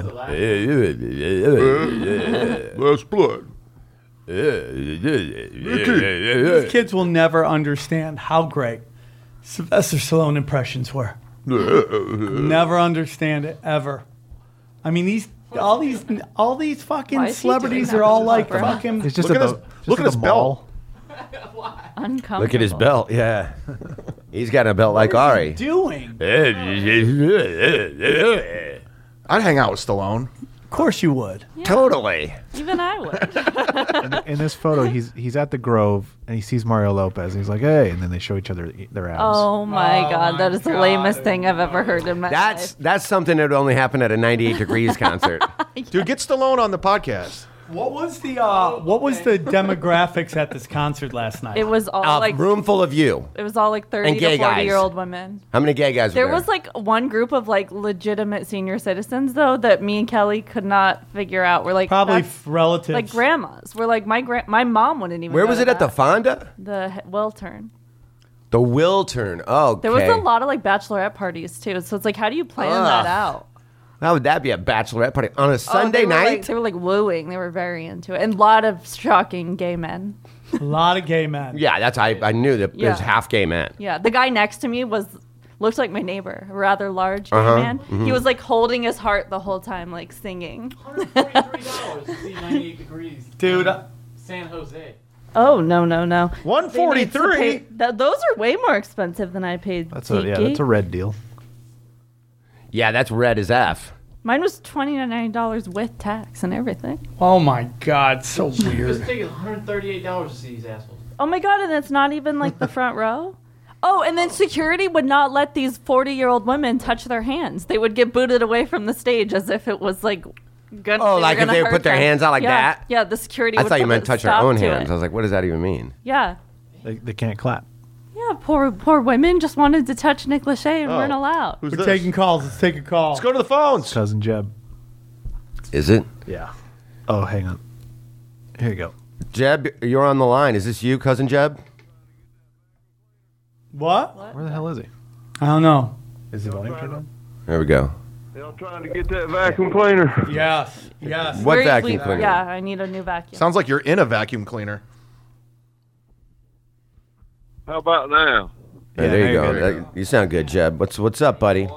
Last Blood. These kids will never understand how great Sylvester Stallone impressions were. Never understand it ever. I mean, all these Why fucking is he celebrities doing are that all to like Oprah? fucking. He's just Look at at his- the, just look at the his belt. mall. uncomfortable. Look at his belt. Yeah. He's got a belt like Ari. doing? I'd hang out with Stallone. Of course you would. Totally. Even I would. In this photo, he's at the Grove and he sees Mario Lopez and he's like, "Hey!" And then they show each other their abs. Oh my Oh god, my that is the God. lamest thing I've ever heard in my life. That's something that would only happen at a 98 Degrees concert. Dude, get Stallone on the podcast. What was the demographics at this concert last night? It was all A like room full of you. it was all like 30 And gay to 40 guys. year old women. How many gay guys were There there? was like one group of like legitimate senior citizens though that me and Kelly could not figure out. We're like Probably that's relatives. like grandmas. We're like my mom wouldn't even. Where go was to it at the that. Fonda? The Wiltern. The Wiltern. Oh, okay. There was a lot of like bachorette parties too. So it's like, how do you plan that out? How would that be a bachelorette party on a Oh, Sunday they were, night? like, they were like wooing. They were very into it, and a lot of shocking gay men. A lot of gay men. Yeah, that's I knew that Yeah. there's half gay men. Yeah, the guy next to me looked like my neighbor, a rather large gay Uh-huh, man. He was like holding his heart the whole time, like singing. $143 to see 98 Degrees. Dude, in San Jose. Oh no. $143? Those are way more expensive than I paid. That's Tiki. a red deal. Yeah, that's red as F. Mine was $29 with tax and everything. oh my God, so This weird. ticket is $138 to see these assholes. Oh my god, and it's not even like the front row. Oh, and then security would not let these 40-year-old women touch their hands. They would get booted away from the stage as if it was like gonna. Oh, were like if gonna they would hurt put their them. hands out like Yeah. that? Yeah, the security. I would thought you put meant a touch their stop own to hands. it. I was like, what does that even mean? Yeah. They can't clap. Yeah, poor women just wanted to touch Nick Lachey and weren't allowed. Who's We're this? taking calls. Let's take a call. Let's go to the phones. Cousin Jeb. Is it? Yeah. Oh, hang on. Here you go. Jeb, you're on the line. Is this you, cousin Jeb? What? Where the hell is he? I don't know. Is the volume turned on? There we go. I'm trying to get that vacuum cleaner. Yes. Yes. What We're- vacuum cleaner? Yeah, I need a new vacuum. Sounds like you're in a vacuum cleaner. How about now? Hey, Yeah, there you now go. you're good. You sound good, Jeb. What's up, buddy?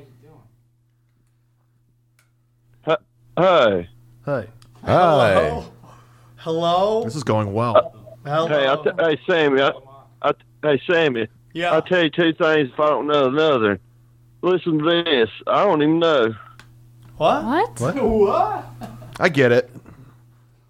Hey, Hey. Hi. Hello. This is going well. Hello. hey, Sammy. Hey, Sammy. yeah. I'll tell you two things if I don't know another. Listen to this. I don't even know. What? What? What? I get it.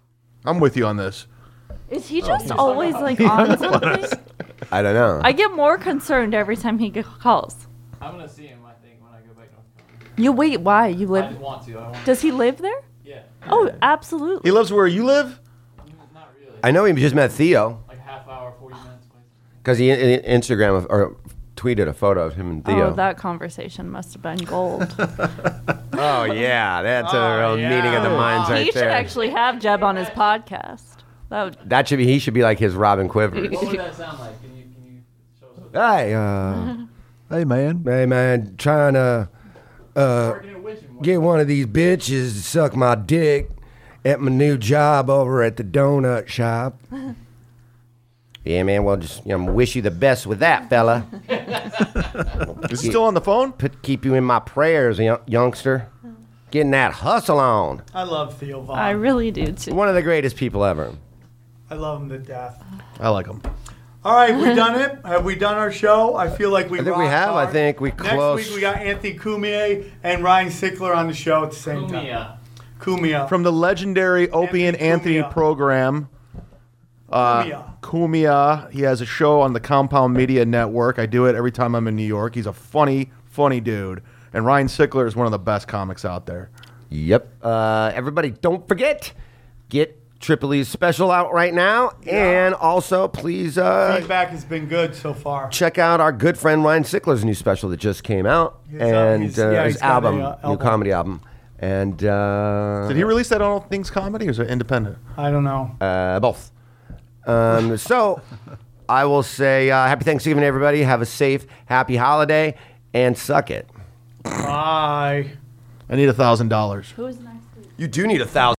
I'm with you on this. Is he just always like on something? I don't know. I get more concerned every time he calls. I'm gonna see him. I think when I go back to North Carolina. You wait. Why you I live? just want to. I want. Does he live there? Yeah. Oh, absolutely. He lives where you live? Not really. I know he just met Theo Like half hour, 40 minutes. because he Instagram or tweeted a photo of him and Theo. Oh, that conversation must have been gold. Oh, yeah, that's a real yeah. meeting of the minds He right should there. actually have Jeb on his podcast. That would. That should be. He should be like his Robin Quivers. What would that sound like? Can you show us what Hey, Hey, man. hey, man, trying to working at Wishing? get one of these bitches to suck my dick at my new job over at the donut shop. Yeah, man. Well, just wish you the best with that, fella. Is he still on the phone? Keep you in my prayers, youngster. Getting that hustle on. I love Theo Vaughn. I really do too. One of the greatest people ever. I love him to death. I like him. All right, we done it. Have we done our show? I feel like we. I think we rocked have. I hard. think we Next close. week we got Anthony Cumia and Ryan Sickler on the show at the same time. Cumia. From the legendary Opie and Anthony Cumia. program. Cumia. Cumia. He has a show on the Compound Media Network. I do it every time I'm in New York. He's a funny dude. And Ryan Sickler is one of the best comics out there. Yep. Everybody, don't forget, get Tripoli's special out right now. And also, please Feedback has been good so far. check out our good friend Ryan Sickler's new special that just came out. His, and he's got his a, album, new album. comedy album. And Did he release that on All Things Comedy or is it independent? I don't know. both. So I will say happy Thanksgiving, everybody. Have a safe, happy holiday, and suck it. Bye. I need $1,000. Who's next week? You do need $1,000.